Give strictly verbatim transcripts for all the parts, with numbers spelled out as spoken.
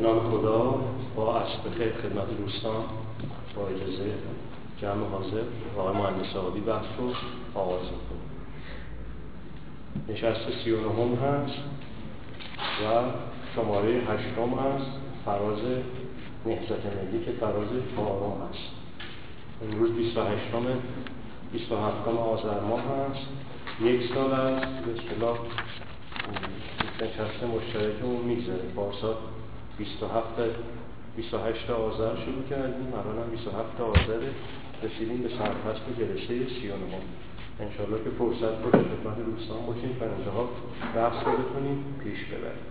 به نام خدا، با عصر بخیر خدمت دوستان، با اجازه جمع حاضر آقای مهندس آبی بحث رو آغاز می‌کنیم. نشست سی و نهم هست و شماره هشتم هست، فراز نهضت ملی که فراز چهارم هست. امروز بیست و هشتم بیست و هفتم آذر ماه هست. یک سال است به اصطلاح نشست مشترکمون میگذره. پارسال بیست و هفت بیست و هشت آذر شروع کردیم، الان هم بیست و هفت آذر رسیدیم به سرفصل جلسه سی و نهم. انشالله که فرصت باشه خدمت دوستان باشیم و انتها بحث رو بتونیم پیش ببریم.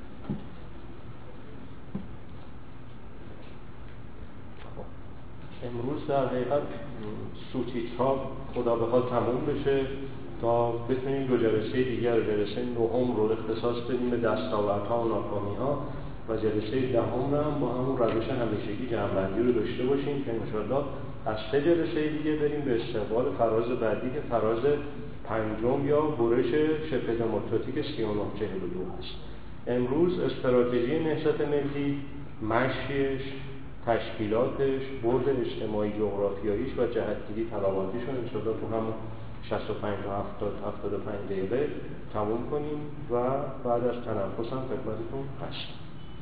امروز در حقیقت سوتیترها خدا بخواد تموم بشه تا بتونیم دو جلسه دیگر، جلسه نهم رو اختصاص بدیم به دستاوردها و ناکامی‌ها و جلسه دهم رو هم با همون روش همیشگی جمع‌بندی رو داشته باشیم که انشاءالله از سه جلسه دیگه بریم به استقبال فراز بعدی که فراز پنجم یا برش شبه دموکراتیک سی و نه چهل و دو هست. امروز استراتژی نهضت ملی، مشیش، تشکیلاتش، برد اجتماعی جغرافیاییش و جهتگیری طلباتیش رو انشاءالله تو هم شصت و پنج تا هفتاد هفتاد و پنج دقیقه تموم کنیم و بعد از تنفس هم خدمتتون هست.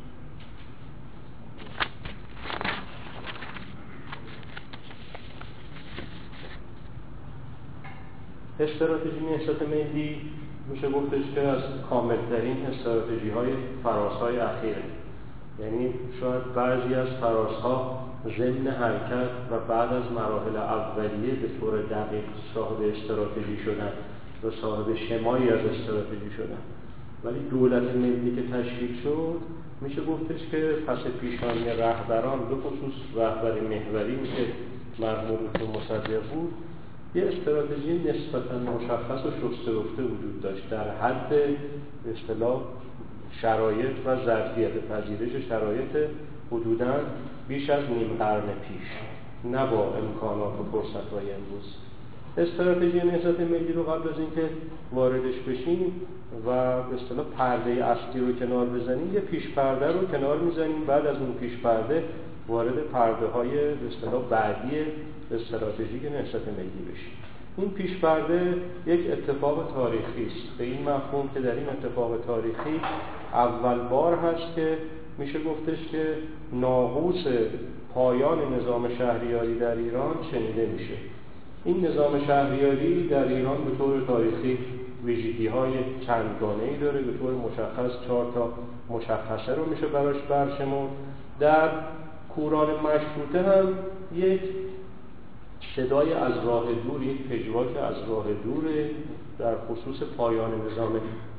استراتژی نهضت ملی میشه گفتش که از کاملترین استراتژی های فراس‌های اخیره. یعنی شاید بعضی از فراس‌ها ضمن حرکت و بعد از مراحل اولیه به طور دقیق صاحب استراتژی شدن و صاحب شمایی از استراتژی شدن، ولی دولت ملی که تشکیل شد میشه گفتش که پس پیشانی رهبران به خصوص رهبر محوری که مرحوم دکتر مصدق بود، یه استراتژی نسبتاً مشخص و شسته رفته وجود داشت در حد به اصطلاح شرایط و ظرفیت پذیرش شرایط حدوداً بیش از نیم قرن پیش، نه با امکانات و فرصت‌های امروز. استراتژی نهضت ملی رو قبل از اینکه واردش بشیم و به اصطلاح پرده اصلی رو کنار بزنیم، یه پیش پرده رو کنار میزنیم، بعد از اون پیش پرده وارد پرده‌های به اصطلاح بعدی استراتژی نهضت ملی بشیم. این پیش پرده یک اتفاق تاریخی است، به این مفهوم که در این اتفاق تاریخی اول بار هست که میشه گفتش که ناقوس پایان نظام شهریاری در ایران شنیده میشه. این نظام شهریاری در ایران به طور تاریخی ویژگی‌های چندگانه‌ای داره، به طور مشخص چهار تا مشخصه رو میشه براش برشمرد. در کوران مشروطه هم یک صدای از راه دور، یک پژواک از راه دور در خصوص پایان نظام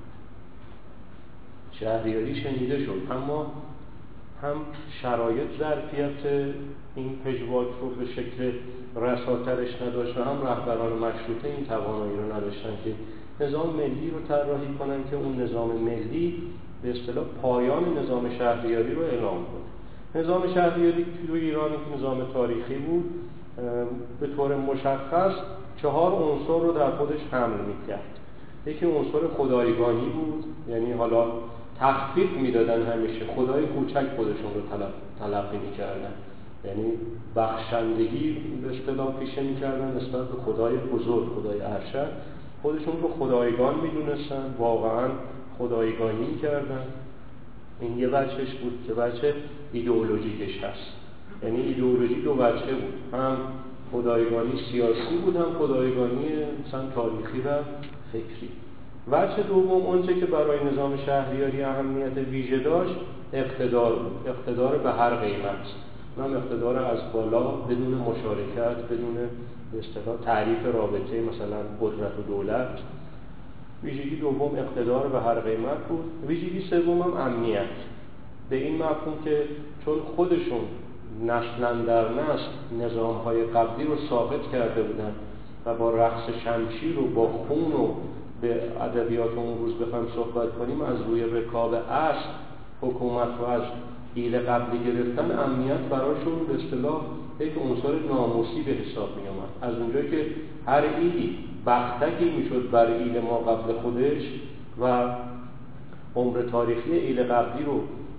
شهریاری شنیده شد، اما هم شرایط ظرفیت این پژواک رو به شکل رساترش نداشت و هم رهبران مشروطه این توانایی رو نداشتن که نظام ملی رو طراحی کنن که اون نظام ملی به اصطلاح پایان نظام شهریاری رو اعلام کنه. نظام شهریاری تو ایران که نظام تاریخی بود، به طور مشخص چهار عنصر رو در خودش حمل می‌کرد. یکی عنصر خدایگانی بود، یعنی حالا تخفیف میدادن، همیشه خدای کوچک خودشون رو تلقی میکردن، یعنی بخشندگی به اصطلاح پیشه میکردن نسبت به خدای بزرگ، خدای ارشد. خودشون رو خدایگان میدونستن، واقعا خدایگانی میکردن. این یه بچهش بود که بچه ایدئولوژیکش هست، یعنی ایدئولوژی دو بچه بود، هم خدایگانی سیاسی بود، هم خدایگانی مثلا تاریخی و فکری. وجه دوم اونچه که برای نظام شهریاری اهمیت ویژه داشت اقتدار بود، اقتدار به هر قیمت، نه اقتدار از بالا بدون مشارکت، بدون به اصطلاح تعریف رابطه مثلا قدرت و دولت. ویژگی دوم اقتدار به هر قیمت بود. ویژگی سوم هم امنیت، به این مفهوم که چون خودشون نسلا در نسل نظام‌های قبلی رو ثابت کرده بودن و با رقص شمشیر و با خون و به ادبیات اون روز بخوایم صحبت کنیم از روی رکاب اصل حکومت رو از ایل قبلی گرفتن، امنیت براشون به اصطلاح یک عنصر ناموسی به حساب می آمد. از اونجایی که هر ایلی بختکی میشد بر ایل ما قبل خودش و عمر تاریخی ایل قبلی رو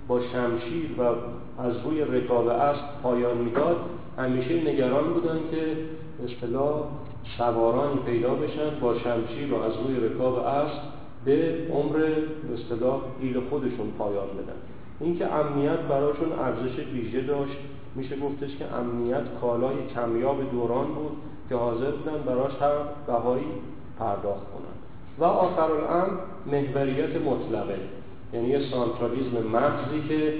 با شمشیر و از روی رکاب اسب پایان میداد، همیشه نگران بودن که به اصطلاح سوارانی پیدا بشن با شمشیر و از روی رکاب اسب به عمر به اصطلاح ایل خودشون پایان بدن. اینکه امنیت براشون ارزش ویژه داشت، میشه گفتش که امنیت کالای کمیاب دوران بود که حاضر بودن براش هر بهایی پرداخت کنن. و آخرالامر محوریت مطلقه، یعنی یه سانترالیسم محضی که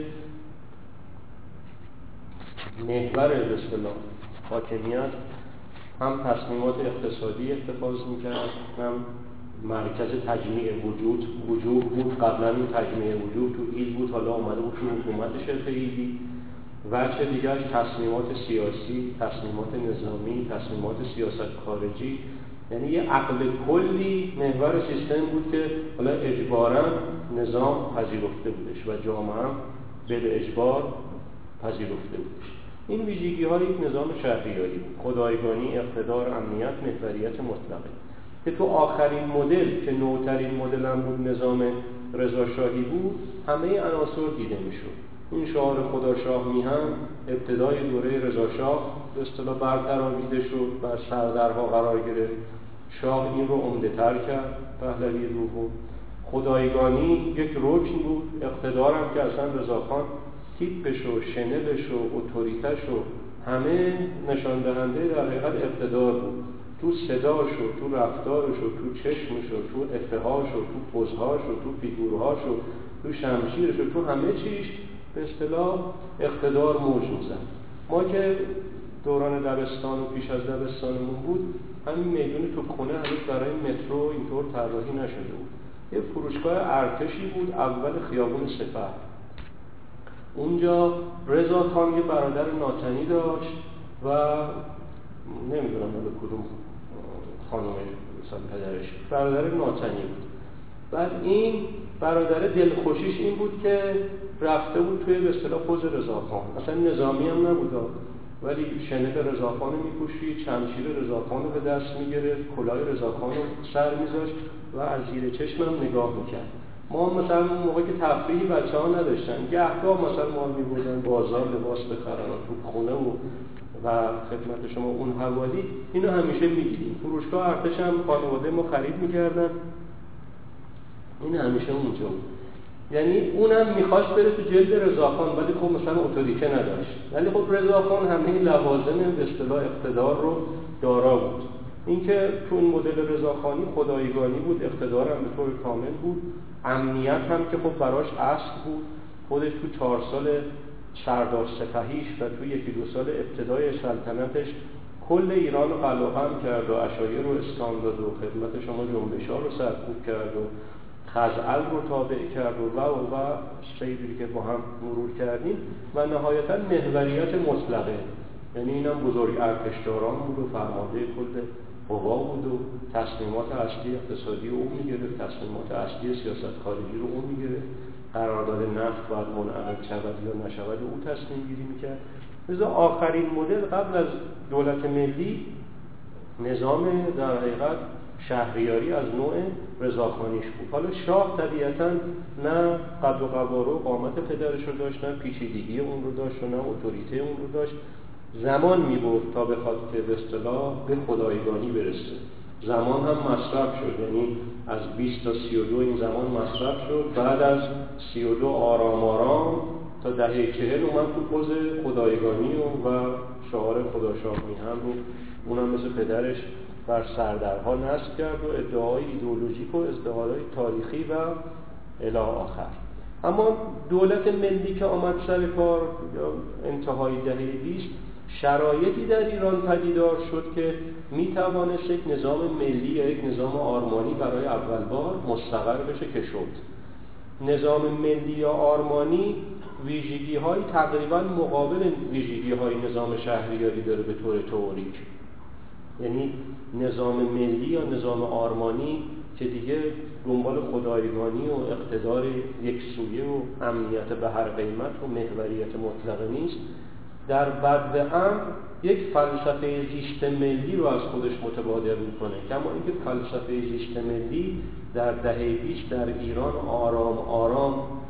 محور به اصطلاح حاکمیت هم تصمیمات اقتصادی اتخاذ میکرد، هم مرکز تجمیع وجود وجود بود. قبلا این تجمیع وجود تو ایل بود، حالا اومده بود تو حکومت شبه ایلی. وجه دیگرش تصمیمات سیاسی، تصمیمات نظامی، تصمیمات سیاست خارجی، یعنی یه عقل کلی محور سیستم بود که حالا اجباراً نظام پذیرفته بودش و جامعه هم به اجبار پذیرفته بودش. این ویژگی های یک نظام شهریاری بود: خدایگانی، اقتدار، امنیت، محوریت مطلقه، که تو آخرین مدل که نوترین مدل هم بود، نظام رضاشاهی بود، همه عناصر دیده میشد. این شعار خداشاه میهن ابتدای دوره رضاشاه به اصطلاح برقرار شد، بر سردرها قرار گرفت. شاه این رو عمده‌تر کرد، پهلوی دوم. خدایگانی یک رکن بود، اقتدار هم که اصلا رضاخان تیپش و شنلش و اتوریتش و همه نشان دهنده در حقیقت اقتدار بود. تو صداش و تو رفتارش و تو چشمش و تو افهاش و تو پوزهاش و تو فیگورهاش و تو شمشیرش و تو همه چیش به اصطلاح اقتدار موج میزد. ما که دوران دبستان و پیش از دبستانمون بود، همین میدون توپخونه هنوز برای مترو اینطور طراحی نشده بود. یه فروشگاه ارتشی بود اول خیابون سپه. اونجا رضاخان یه برادر ناتنی داشت و نمیدونم حالا کدوم خانم مثلا پدرش، برادر ناتنی بود. بعد این برادر دلخوشیش این بود که رفته بود توی به اصطلاح پوز رضاخان، اصلا نظامی هم نبود ولی شنل رضاخان رو میپوشید، شمشیر رضاخان رو به دست میگرفت، کلاه رضاخان رو سر میذاشت و از زیر چشم هم نگاه میکرد. ما مثلا اون موقع که تفریحی بچه ها نداشتن، گهگاه مثلا ما میبردن بازار لباس بخرن و تو خونه و و خدمت شما اون حوالی، اینو همیشه میگیدیم. فروشگاه ارتش هم خانواده ما خرید میکردن، این همیشه اونجا بود. یعنی اونم میخواست بره تو جلد رضاخان، ولی خب مثلا اتوریته نداشت. ولی خب رضاخان همه لوازم به اصطلاح اقتدار رو دارا بود. اینکه تو اون مدل رضاخانی خدایگانی بود، اقتدار هم به طور کامل بود، امنیت هم که خب براش اصل بود. خودش تو چهار سال سردار سپهیش و تو یکی دو سال ابتدای سلطنتش کل ایران رو قلعه‌ام کرد و عشایر رو اسکان داد و خدمت شما جنبش‌ها رو سرکوب کرد و خزعل رو تابع کرد و و و سیری که با هم مرور کردیم و نهایتاً محوریت مطلقه، یعنی اینم بزرگ ارتشداران بود و فرمانده کل قوا بود و تصمیمات اصلی اقتصادی رو اون میگرفت، تصمیمات اصلی سیاست خارجی رو اون میگرفت، قرارداد نفت باید منعقد شود یا نشود و او تصمیم گیری میکرد. لذا آخرین مدل قبل از دولت ملی نظام در حقیقت شهریاری از نوع رضاخانیش بود. حالا شاه طبیعتاً نه قد و قواره و قامت پدرش رو داشت، نه پیچیدگی اون رو داشت و نه اتوریته اون رو داشت. زمان می‌برد تا بخواد که به اصطلاح به خدایگانی برسه. زمان هم مصرف شد، یعنی از بیست تا سی و دو این زمان مصرف شد. بعد از سی و دو آرام آرام تا دهه چهل اومد تو پوز خدایگانی و, و شعار خداشاه میهن رو اونم مثل پدرش بر سردرها نصب کرد و ادعای ایدئولوژیک و ازدهارهای تاریخی و الی آخر. اما دولت ملی که آمد سر کار یا انتهای دهه بیست، شرایطی در ایران پدیدار شد که می توانست یک نظام ملی یا یک نظام آرمانی برای اول بار مستقر بشه که شد. نظام ملی یا آرمانی ویژگی های تقریبا مقابل ویژگی های نظام شهریاری داره به طور تئوریک. یعنی نظام ملی یا نظام آرمانی که دیگه دنبال خدایگانی و اقتدار یک سویه و امنیت به هر قیمت و محوریت مطلقه نیست، در بدو امر یک فلسفه زیست ملی رو از خودش متبادر میکنه. کما اینکه فلسفه زیست ملی در دهه بیست در ایران آرام آرام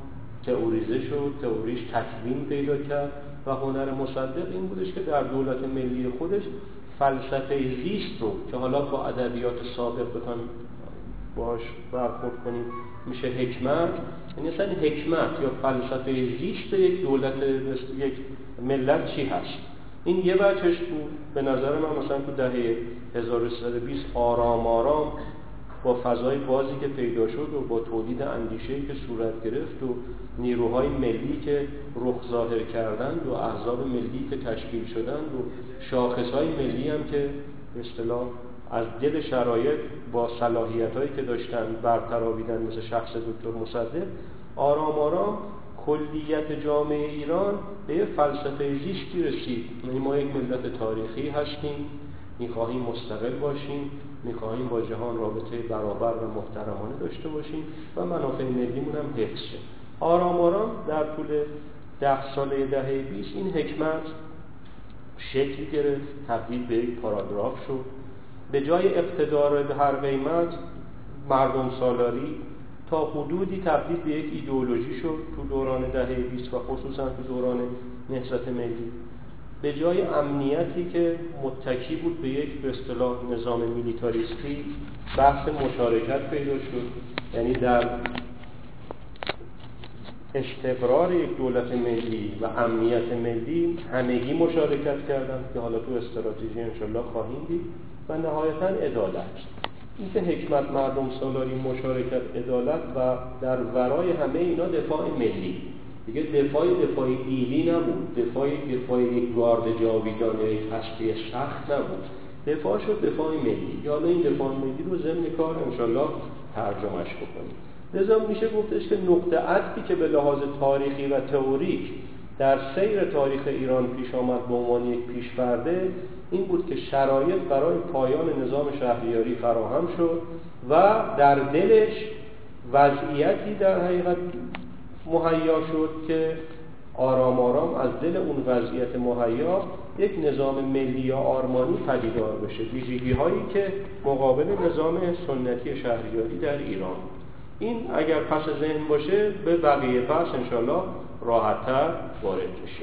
تئوریزه شد، تئوریش تکوین پیدا کرد و هنر مصدق این بودش که در دولت ملی خودش فلسفه زیست رو که حالا با ادبیات سابق بتون باش برخورد کنیم میشه حکمت، یعنی اصلا حکمت یا فلسفه زیست یک دولت یک ملت چی هست. این یه بچش بود. به نظر من مثلا تو دهه هزار و سیصد و بیست آرام آرام با فضای بازی که پیدا شد و با تولید اندیشه‌ای که صورت گرفت و نیروهای ملی که رخ ظاهر کردند و احزاب ملی که تشکیل شدند و شاخصهای ملی هم که به اصطلاح از دل شرایط با صلاحیتایی که داشتن برترآویدن، مثل شخص دکتر مصدق، آرام آرام کلیت جامعه ایران به فلسفه زیستی رسید. ما یک ملت تاریخی هستیم، می‌خواهیم مستقل باشیم، می‌خواهیم با جهان رابطه برابر و محترمانه داشته باشیم و منافع ملیمون هم حفظ شه. آرام آرام در طول ده ساله دهه بیست این حکمت شکل گرفت، تبدیل به یک پاراگراف شد. به جای اقتدار به هر قیمت مردم سالاری تا حدودی تبدیل به یک ایدئولوژی شد تو دوران دهه بیست و خصوصا تو دوران نهضت ملی. به جای امنیتی که متکی بود به یک به اصطلاح نظام میلیتاریستی، بحث مشارکت پیدا شد. یعنی در استقرار یک دولت ملی و امنیت ملی همگی مشارکت کردند که حالا تو استراتژی انشالله خواهیم دید. و نهایتاً عدالت، این که حکمت، مردم سالاری، مشارکت، عدالت و در ورای همه اینا دفاع ملی. دیگه دفاع دفاع دیلی نبود، دفاع دفاع یک گارد جاویدان یا یک هستی سخت نبود، دفاع شد دفاع ملی. یا حالا این دفاع ملی رو ضمن کار انشالله ترجمهش بکنیم. لذا میشه گفتش که نقطه عطفی که به لحاظ تاریخی و تئوریک در سیر تاریخ ایران پیش آمد به عنوان یک پیش‌پرده این بود که شرایط برای پایان نظام شهریاری فراهم شد و در دلش وضعیتی در حقیقت مهیا شد که آرام آرام از دل اون وضعیت مهیا یک نظام ملی یا آرمانی پدیدار بشه، ویژگی هایی که مقابل نظام سنتی شهریاری در ایران. این اگر پس ذهن باشه به بقیه پس انشالله راحت‌تر وارد میشه.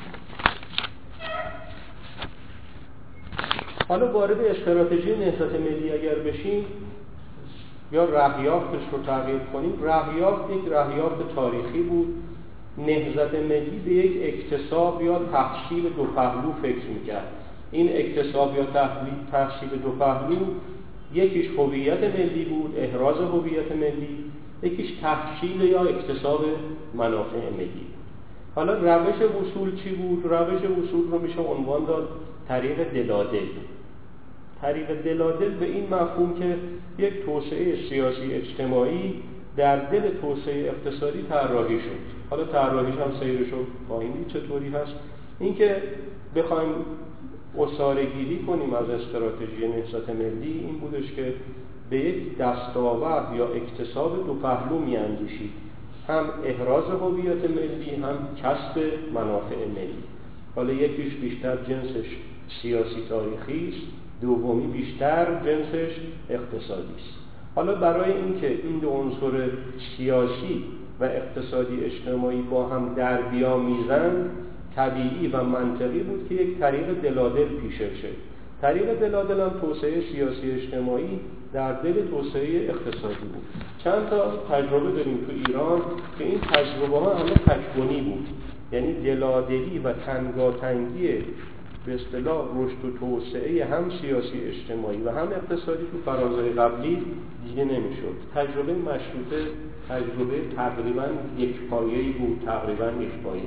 حالا وارد استراتژی نهضت ملی اگر بشیم یا رهیافتش رو تغییر کنیم، رهیافت یک رهیافت تاریخی بود. نهضت ملی به یک اکتساب یا تحصیل دو پهلو فکر میکرد. این اکتساب یا تحصیل دو پهلو یکیش هویت ملی بود، احراز هویت ملی، یکیش تحصیل یا اکتساب منافع ملی. حالا روش وصول چی بود؟ روش وصول رو میشه عنوان داد طریق دلادل. طریق دلادل به این مفهوم که یک توسعه سیاسی اجتماعی در دل توسعه اقتصادی طراحی شد. حالا طراحیش هم سیرش رو خواهیم دید چطوری هست. اینکه بخوایم اساره‌گیری کنیم از استراتژی نهضت ملی این بودش که به یک دستاورد یا اکتساب دو پهلو می‌اندیشید، هم احراز هویت ملی هم کسب منافع ملی. حالا یکیش بیشتر جنسش سیاسی تاریخی است، دومی بیشتر جنسش اقتصادی است. حالا برای اینکه این دو عنصر سیاسی و اقتصادی اجتماعی با هم در بیامیزند طبیعی و منطقی بود که یک طریق دلادل پیشه شه. طریق دلادل هم توسعه سیاسی اجتماعی در دل توسعه اقتصادی بود. چند تا تجربه داریم تو ایران که این تجربه ها همه تکونی بود، یعنی دلادلی و تنگاتنگی به اصطلاح رشد و توسعه هم سیاسی اجتماعی و هم اقتصادی تو فرازهای قبلی دیده نمیشد. تجربه مشروطه تجربه تقریبا یک پایه‌ای بود، تقریبا یک پایه.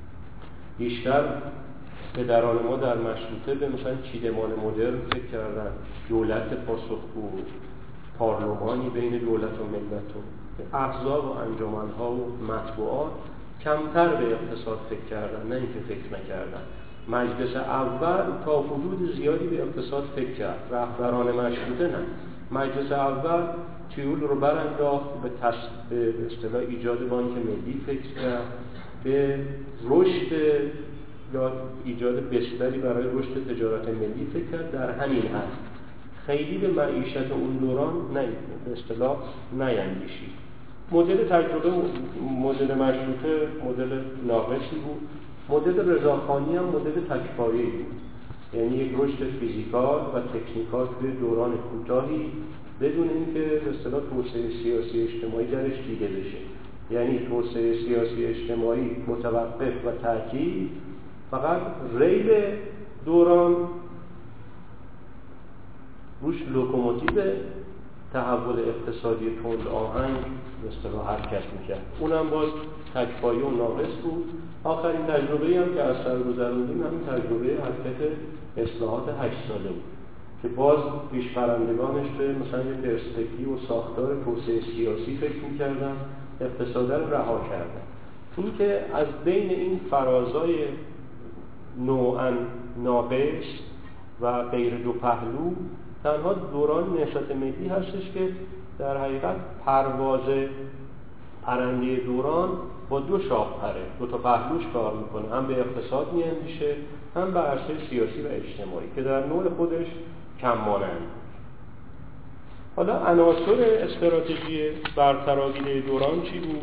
بیشتر پدران ما در مشروطه به مثلا چیدمان مدرن فکر کردن، دولت پاسخگو، پارلمانی بین دولت و ملت و احزاب و انجمن‌ها و مطبوعات کمتر به اقتصاد فکر کردن، نه اینکه فکر نکردن. مجلس اول تا حدود زیادی به اقتصاد فکر کرد، رهبران مشروطه نه. مجلس اول تیول رو برانداخت، به تص... به اصطلاح ایجاد بانک ملی فکر کرد، به رشد یا ایجاد بستری برای رشد تجارت ملی فکر کرد. در همین حد خیلی به معیشت اون دوران نه به اصطلاح نیندیشید. مدل تجربه مدل مشروطه مدل ناقصی بود. مدل رضاخانی هم مدل تک‌پایه‌ای بود، یعنی یک رشد فیزیکال و تکنیکال توی دوران کوتاهی بدون اینکه به اصطلاح توسعه سیاسی اجتماعی درش دیده بشه. یعنی توسعه سیاسی اجتماعی متوقف و تاکید فقط ریل دوران روش لوکوموتیو تحول اقتصادی تند آهنگ به اصطلاح حرکت میکرد. اونم باز تک‌پایه و ناقص بود. آخرین تجربه‌ای هم که از سر گذروندیم همین تجربه حرکت اصلاحات هشت ساله بود که باز پیشبرندگانش به مثلا یه پرسپکتیو و ساختار توسعه سیاسی فکر میکردن، اقتصاد رو رها کردن. چون که از بین این فرازای نوعاً ناقص و غیر دو پهلو تنها دوران نهضت ملی هستش که در حقیقت پرواز پرنده دوران با دو شاخ پره، دو تا پهلوش کار میکنه، هم به اقتصاد میاندیشه هم به عرصه سیاسی و اجتماعی که در نوع خودش کم مانند. حالا عناصر استراتژی برتراگیده دوران چی بود؟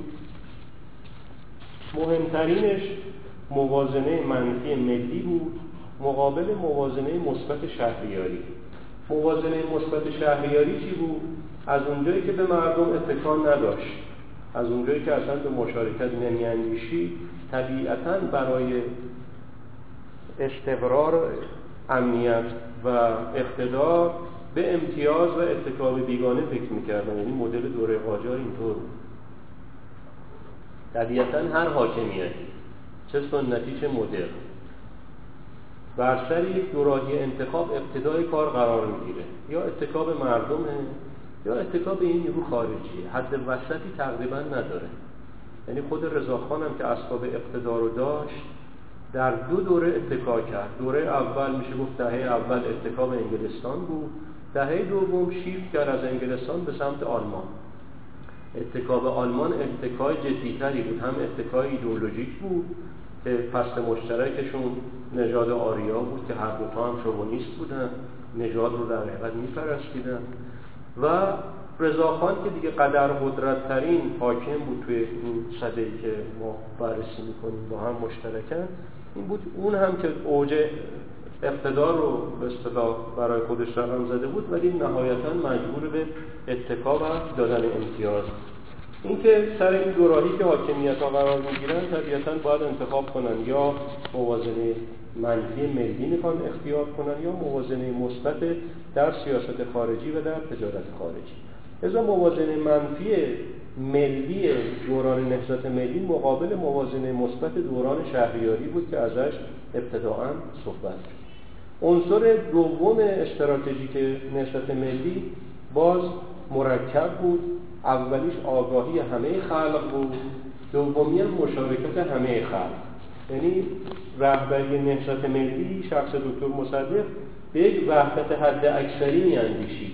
مهمترینش موازنه منفی ملی بود مقابل موازنه مثبت شهریاری. موازنه مثبت شهریاری چی بود؟ از اونجایی که به مردم اتکا نداشت، از اونجایی که اصلا به مشارکت نمی‌اندیشید، طبیعتاً برای استقرار امنیت و اقتدار به امتیاز و اتکا به بیگانه فکر می‌کردن. یعنی مدل دوره قاجار اینطور بود. طبیعتاً هر حاکمیتی چه سنتی چه مدرن بر سر یک دوراهی انتخاب ابتدای کار قرار میگیره، یا اتکا به مردمه یا اتکا به این نیرو خارجیه، حد وسطی تقریبا نداره. یعنی خود رضاخان هم که اسباب اقتدار رو داشت در دو دوره اتکا کرد. دوره اول میشه گفت دهه اول اتکا به انگلستان بود، دهه دوم شیفت کرد از انگلستان به سمت آلمان. اتکا به آلمان اتکای جدیتری بود، هم اتکای ایدئولوژیک بود که فصل مشترکشون نژاد آریا بود که هر دوتا هم شوونیست بودن، نژاد رو در حقیقت می‌پرستیدن. و رضاخان که دیگه قدر قدرت ترین حاکم بود توی این سده‌ای که ما بررسی می‌کنیم با هم مشترکن، این بود. اون هم که اوج اقتدار رو به اصطلاح برای خودش رقم زده بود، ولی نهایتاً مجبور به اتکا و دادن امتیاز. این که سر این دوراهی که حاکمیت‌ها قرار می‌گیرن طبیعتاً باید انتخاب کنن، یا موازنه منفی ملی میخوان اختیار کنن یا موازنه مثبت در سیاست خارجی و در تجارت خارجی. لذا موازنه منفی ملی دوران نهضت ملی مقابل موازنه مثبت دوران شهریاری بود که ازش ابتداءً صحبت شد. عنصر دوم استراتژیک نهضت ملی باز مرکب بود. اولیش آگاهی همه خلق بود، دومی مشارکت همه خلق. یعنی رهبری نهضت ملی شخص دکتر مصدق به یک وحدت حد اکثری می‌اندیشید.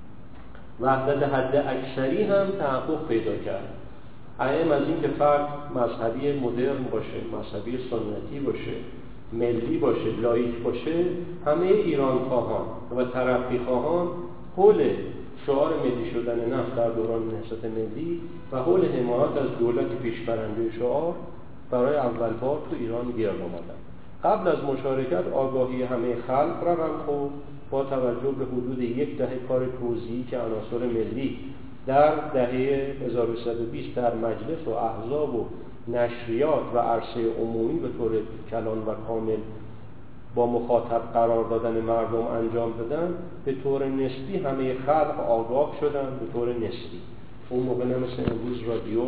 وحدت حد اکثری هم تحقق پیدا کرد. اعم از این که فرد مذهبی مدرن باشه، مذهبی سنتی باشه، ملی باشه، لایک باشه، همه ایران خواهان و ترقی خواهان حول شعار ملی شدن نفت در دوران نهضت ملی و حول حمایت از دولت پیشبرنده شعار برای اول بار تو ایران گرد آمدن. قبل از مشارکت آگاهی همه خلق رقم خورد با توجه به حدود یک دهه کار توزیعی که عناصر ملی در دهه هزار و سیصد و بیست در مجلس و احزاب و نشریات و عرصه عمومی به طور کلان و کامل با مخاطب قرار دادن مردم انجام دادن، به طور نسبی همه خلق آگاه شدن. به طور نسبی اون موقع نه مثل امروز رادیو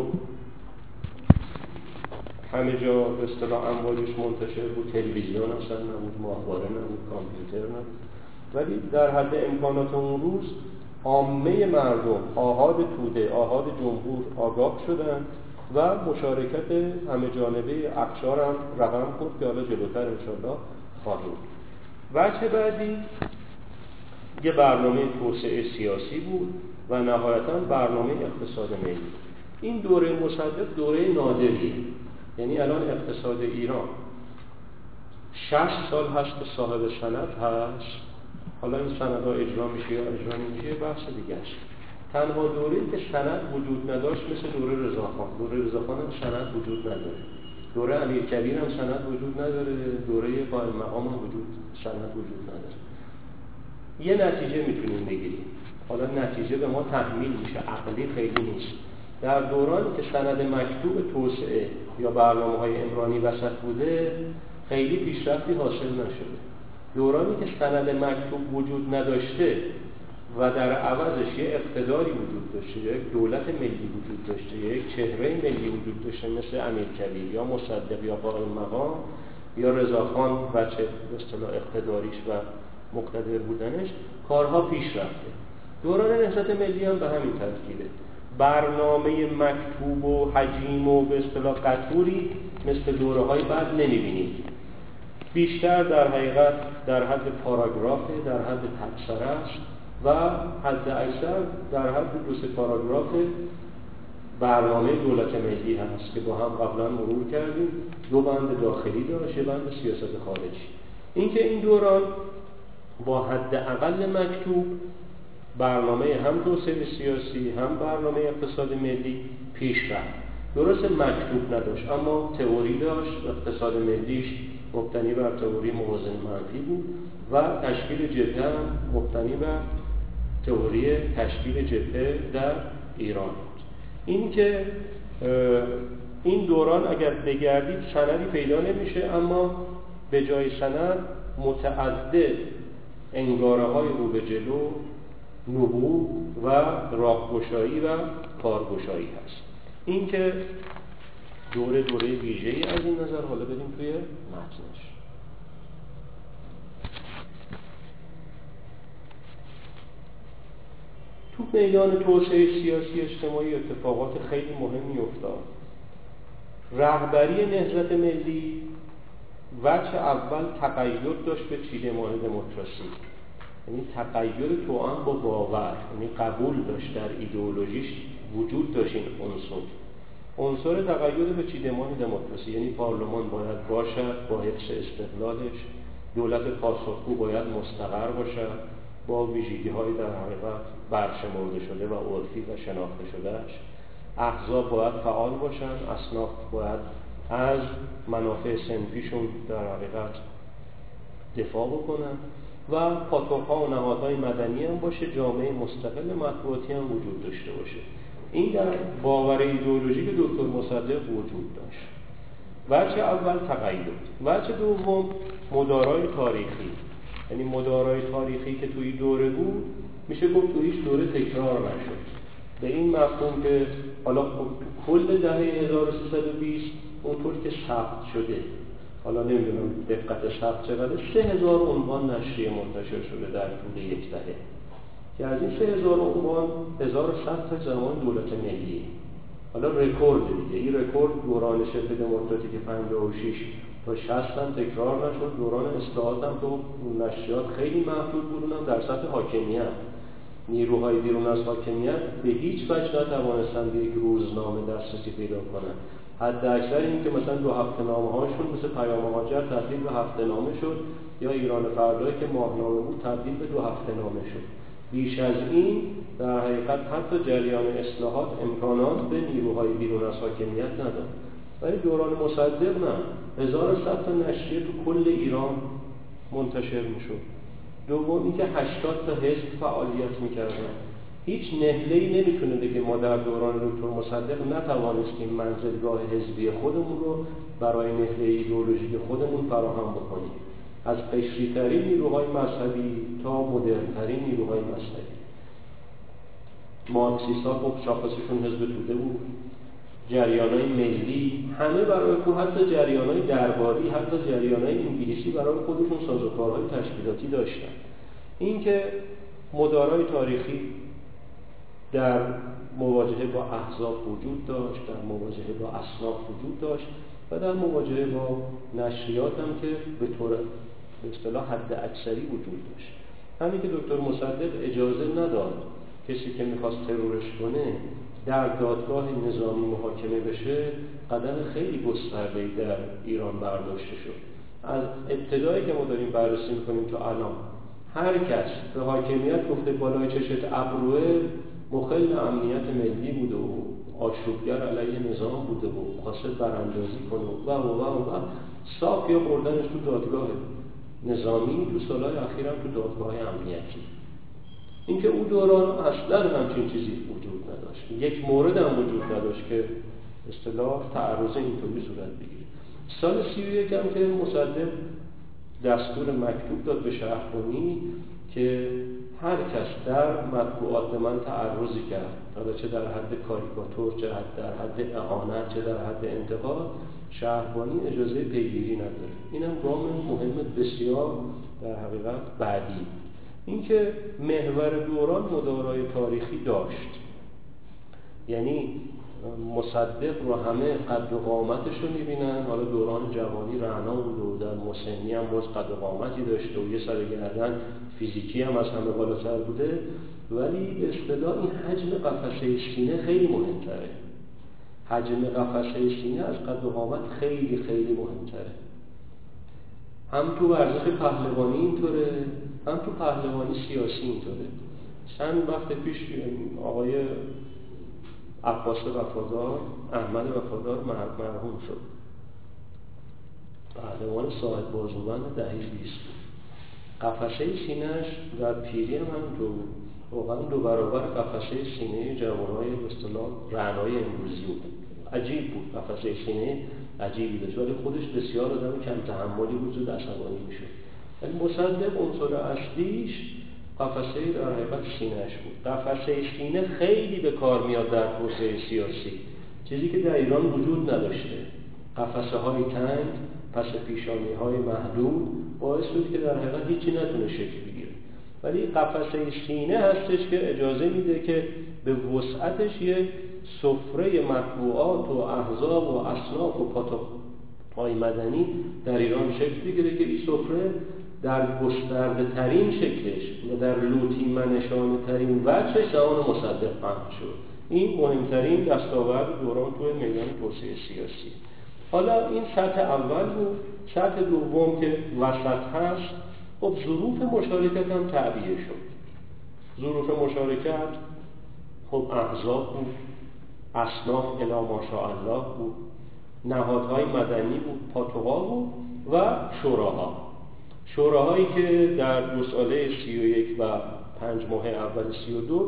همه جا به اصطلاح امواجش منتشر بود، تلویزیون اصلا نبود، ماهواره نبود، کامپیوتر نبود، ولی در حد امکانات اون روز عامه مردم، آحاد توده، آحاد جمهور آگاه شدن و مشارکت همه جانبه اقشار هم رقم خورد که حالا جلوتر انشاءالله خواهیم. وجه بعدی یه برنامه توسعه سیاسی بود و نهایتاً برنامه اقتصاد ملی. این دوره مصدق دوره نادریه. یعنی الان اقتصاد ایران شصت سال هست که صاحب سند هست. حالا این سندها اجرا میشه یا اجرا نمیشه بحث دیگه است. تنها دوره‌ای که سند وجود نداشت مثل دوره رضاخان. دوره رضاخان هم سند وجود نداره. دوره امیرکبیر هم سند وجود نداره. دوره قائم مقام هم وجود سند وجود نداره. یه نتیجه میتونیم بگیریم. حالا نتیجه به ما تحمیل میشه، عقلی خیلی نیست. در دورانی که سند مکتوب توسعه یا برنامه‌های عمرانی وسط بوده خیلی پیشرفتی حاصل نشده. دورانی که سند مکتوب وجود نداشته و در عوضش یه اقتداری وجود داشته، یک دولت ملی وجود داشته، یک چهره ملی وجود داشته مثل امیرکبیر یا مصدق یا قائم مقام یا رضاخان و چه به اصطلاح اقتداریش و مقتدر بودنش، کارها پیش رفته. دوران نهضت ملی هم به همین ترتیبه. برنامه مکتوب و حجیم و به اصطلاح قطوری مثل دوره‌های بعد نمی‌بینیم. بیشتر در حقیقت در حد پاراگرافه، در حد تبصره است و حد اکثر در حد دو سه پاراگراف برنامه دولت ملی هست که با هم قبلا مرور کردیم. دو بند داخلی داشت، یه بند سیاست خارجی. اینکه این دوران با حد اقل مکتوب برنامه هم توسعه سیاسی هم برنامه اقتصاد ملی پیش رفت. درست مکتوب نداشت اما تئوری داشت. اقتصاد ملیش مبتنی بر تئوری موازن منفی بود و تشکیل جبهه هم مبتنی بر تئوری تشکیل جبهه در ایران بود. این که این دوران اگر بگردید سندی پیدا نمیشه، اما به جای سند متعدد انگاره های رو به جلو، نبوغ و راهگشایی و کارگشایی هست. این که دوره دوره ویژه‌ای از این نظر. حالا بریم توی متنش. تو میدان توسعه سیاسی اجتماعی اتفاقات خیلی مهمی افتاد. رهبری نهضت ملی وجه اول تقید داشت به چیدمان دموکراسی، یعنی تقید توأم با باور، یعنی قبول داشت در ایدئولوژیش وجود داشت این عنصر. عنصر تقید به چیدمان دموکراسی یعنی پارلمان باید باشد با حفظ استقلالش، دولت پاسخگو باید مستقر باشد با ویژگی‌های در حقیقت برشمرده شده و عرفی و شناخته شدهش، احزاب باید فعال باشند، اصناف باید از منافع صنفیشون در حقیقت دفاع بکنن و پاتوق‌ها و نهادهای مدنی هم باشه، جامعه مستقل مطبوعاتی هم وجود داشته باشه. این در باور ایدئولوژیک دکتر مصدق وجود داشت. وجه اول تقید. وجه دوم مدارای تاریخی، یعنی مدارای تاریخی که توی دوره بود میشه گفت توی هیچ دوره تکرار نشد. به این مفهوم که حالا کل دهه هزار و سیصد و بیست اونطور که ثبت شده، حالا نمیدونم دقت ثبت چقدر، سه هزار عنوان نشریه منتشر شده در طول یک دهه که از این سه هزار عنوان هزار و صد تا زمان دولت ملی. حالا رکورد دیگه، این رکورد دوران شبه دموکراتیک پنجاه و شش تا شصت هم تکرار نشد. دوران اصلاحات هم تو نشریات خیلی محدود بودن در سطح حاکمیت. نیروهای بیرون از حاکمیت به هیچ وجه نتوانستند به یک روزنامه دسترسی پیدا کنند. حد اکثر این که مثلا دو هفته نامه هاشون مثل پیام هاجر تبدیل به هفته نامه شد یا ایران فردایی که ماهنامه بود تبدیل به دو هفته نامه شد. بیش از این در حقیقت حتی جریان اصلاحات امکانات به نیروهای بیرون از حاکمیت نداد. ولی دوران مصدق نه، هزار و صد تا نشریه تو کل ایران منتشر میشد. دوم اینکه هشتاد تا حزب فعالیت میکردن. هیچ نهله‌ای نمیتونه بگه ما در دوران دکتر مصدق نتوانستیم منزلگاه حزبی خودمون رو برای نهله ایدئولوژیک خودمون فراهم بکنیم، از قشری‌ترین نیروهای مذهبی تا مدرن‌ترین نیروهای مذهبی. مارکسیست‌ها خب شاخصشون حزب توده بود، جریان‌های ملی همه برای خود، حتی جریان‌های درباری، حتی جریان‌های انگلیسی برای خودشون سازوکارهای تشکیلاتی داشتن. اینکه مدارای تاریخی در مواجهه با احزاب وجود داشت، در مواجهه با اصناف وجود داشت و در مواجهه با نشریات هم که به طور به اصطلاح حد اکثری وجود داشت. همین که دکتر مصدق اجازه نداد کسی که میخواست ترورش کنه در دادگاه نظامی محاکمه بشه، قدم خیلی گسترده‌ای در ایران برداشته شد. از ابتدایی که ما داریم بررسی میکنیم تا الان هر کس به حاکمیت گفته بالای چشت ابروه مخل امنیت ملی بوده و آشوبگر علیه نظام بوده و خواسته براندازی کنه و و و و صاف یا بردنش تو دادگاه نظامی، تو سالهای اخیر هم تو دادگاه امنیتی. اینکه اون دوران اصلا همچین چیزی وجود نداشت. یک مورد هم وجود نداشت که اصطلاح تعرض اینطوری صورت بگیره. سال سی و یک هم که مصدق دستور مکتوب داد به شهربانی که هر کس در مطبوعات به من تعرضی کرد، حالا چه در حد کاریکاتور، چه در حد اهانت، چه در حد انتقاد، شهربانی اجازه پیگیری نداره. اینم گام مهم بسیار در حقیقت بعدی. اینکه محور دوران مدارای تاریخی داشت، یعنی مصدق رو همه قد و قامتش رو میبینن. حالا دوران جوانی رعنا بود و در مسنی هم باز قد و قامتی داشته و یه سر گردن فیزیکی هم از همه بالاتر بوده، ولی به اصطلاح این حجم قفسه سینه خیلی مهمتره. حجم قفسه سینه از قد و قامت خیلی خیلی مهمتره. هم تو ورزش پهلوانی اینطوره، هم تو پهلوانی سیاسی اینطوره. چند وقت پیش آقای عباس وفادار، احمد وفادار مرحوم شد. پهلوان صاحب بازوبند دهه بیست. قفسه سینه‌اش در پیری هم همینطور بود. واقعا دو برابر قفسه سینه جوانای به اصطلاح رعنای امروزی بود. عجیب بود، قفسه سینه عجیبی داشت، ولی خودش بسیار آدم کم تحملی بود، زود عصبانی میشد. ولی مصدق عنصر اصلیش قفسه در حقیقت سینه‌اش بود. قفسه سینه خیلی به کار میاد در پروسه سیاسی، چیزی که در ایران وجود نداشته. قفسه های تنگ، پس پیشانی های محدود باعث شد که در حقیقت هیچی نتونه شکل بگیره. ولی قفسه سینه هستش که اجازه میده که به وسعتش یک سفره مطبوعات و احزاب و اصناف و پای مدنی در ایران شکل بگیره که این سفره در گسترده ترین شکلش و در لوطی منشانه ترین وجهش زمان مصدق پهن شد. این مهمترین دستاورد دوران توی میدان توسعه سیاسی. حالا این سطح اول بود. سطح دوم که وسط هست، خب ظروف مشارکت هم تعبیه شد. ظروف مشارکت خب احزاب بود، اصناف الی ماشاءالله بود، نهادهای مدنی بود، پاتوقا بود و شوراها. شوراهایی که در دو ساله سی و یک و پنج ماه اول سی و دو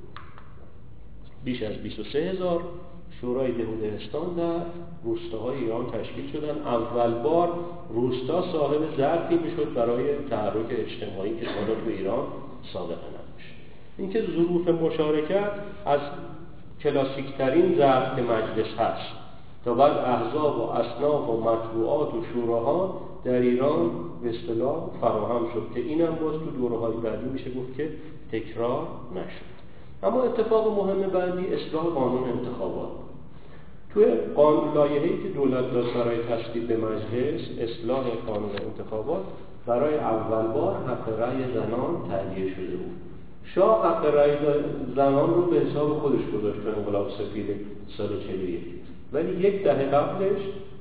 بیش از بیست و سه هزار شورای دهودهستان در روستاهای ایران تشکیل شدن. اول بار روستا صاحب ظرفی میشد برای تحرک اجتماعی که حالا تو ایران سابقه نداشت. اینکه ظروف مشارکت از کلاسیک ترین ظرف که مجلس هست تا بعد احزاب و اصناف و مطبوعات و شوراها در ایران به اصطلاح فراهم شد که اینم باز تو دوره‌های بعدی میشه گفت که تکرار نشد. اما اتفاق مهم بعدی اصلاح قانون انتخابات. توی قانون لایحه‌ای که دولت داد برای تصویب به مجلس، اصلاح قانون انتخابات برای اول بار حق رأی زنان تهیه شده بود. شاه حق رأی زنان رو به حساب خودش گذاشت به انقلاب سفید سال چهل و یک، ولی یک دهه قبلش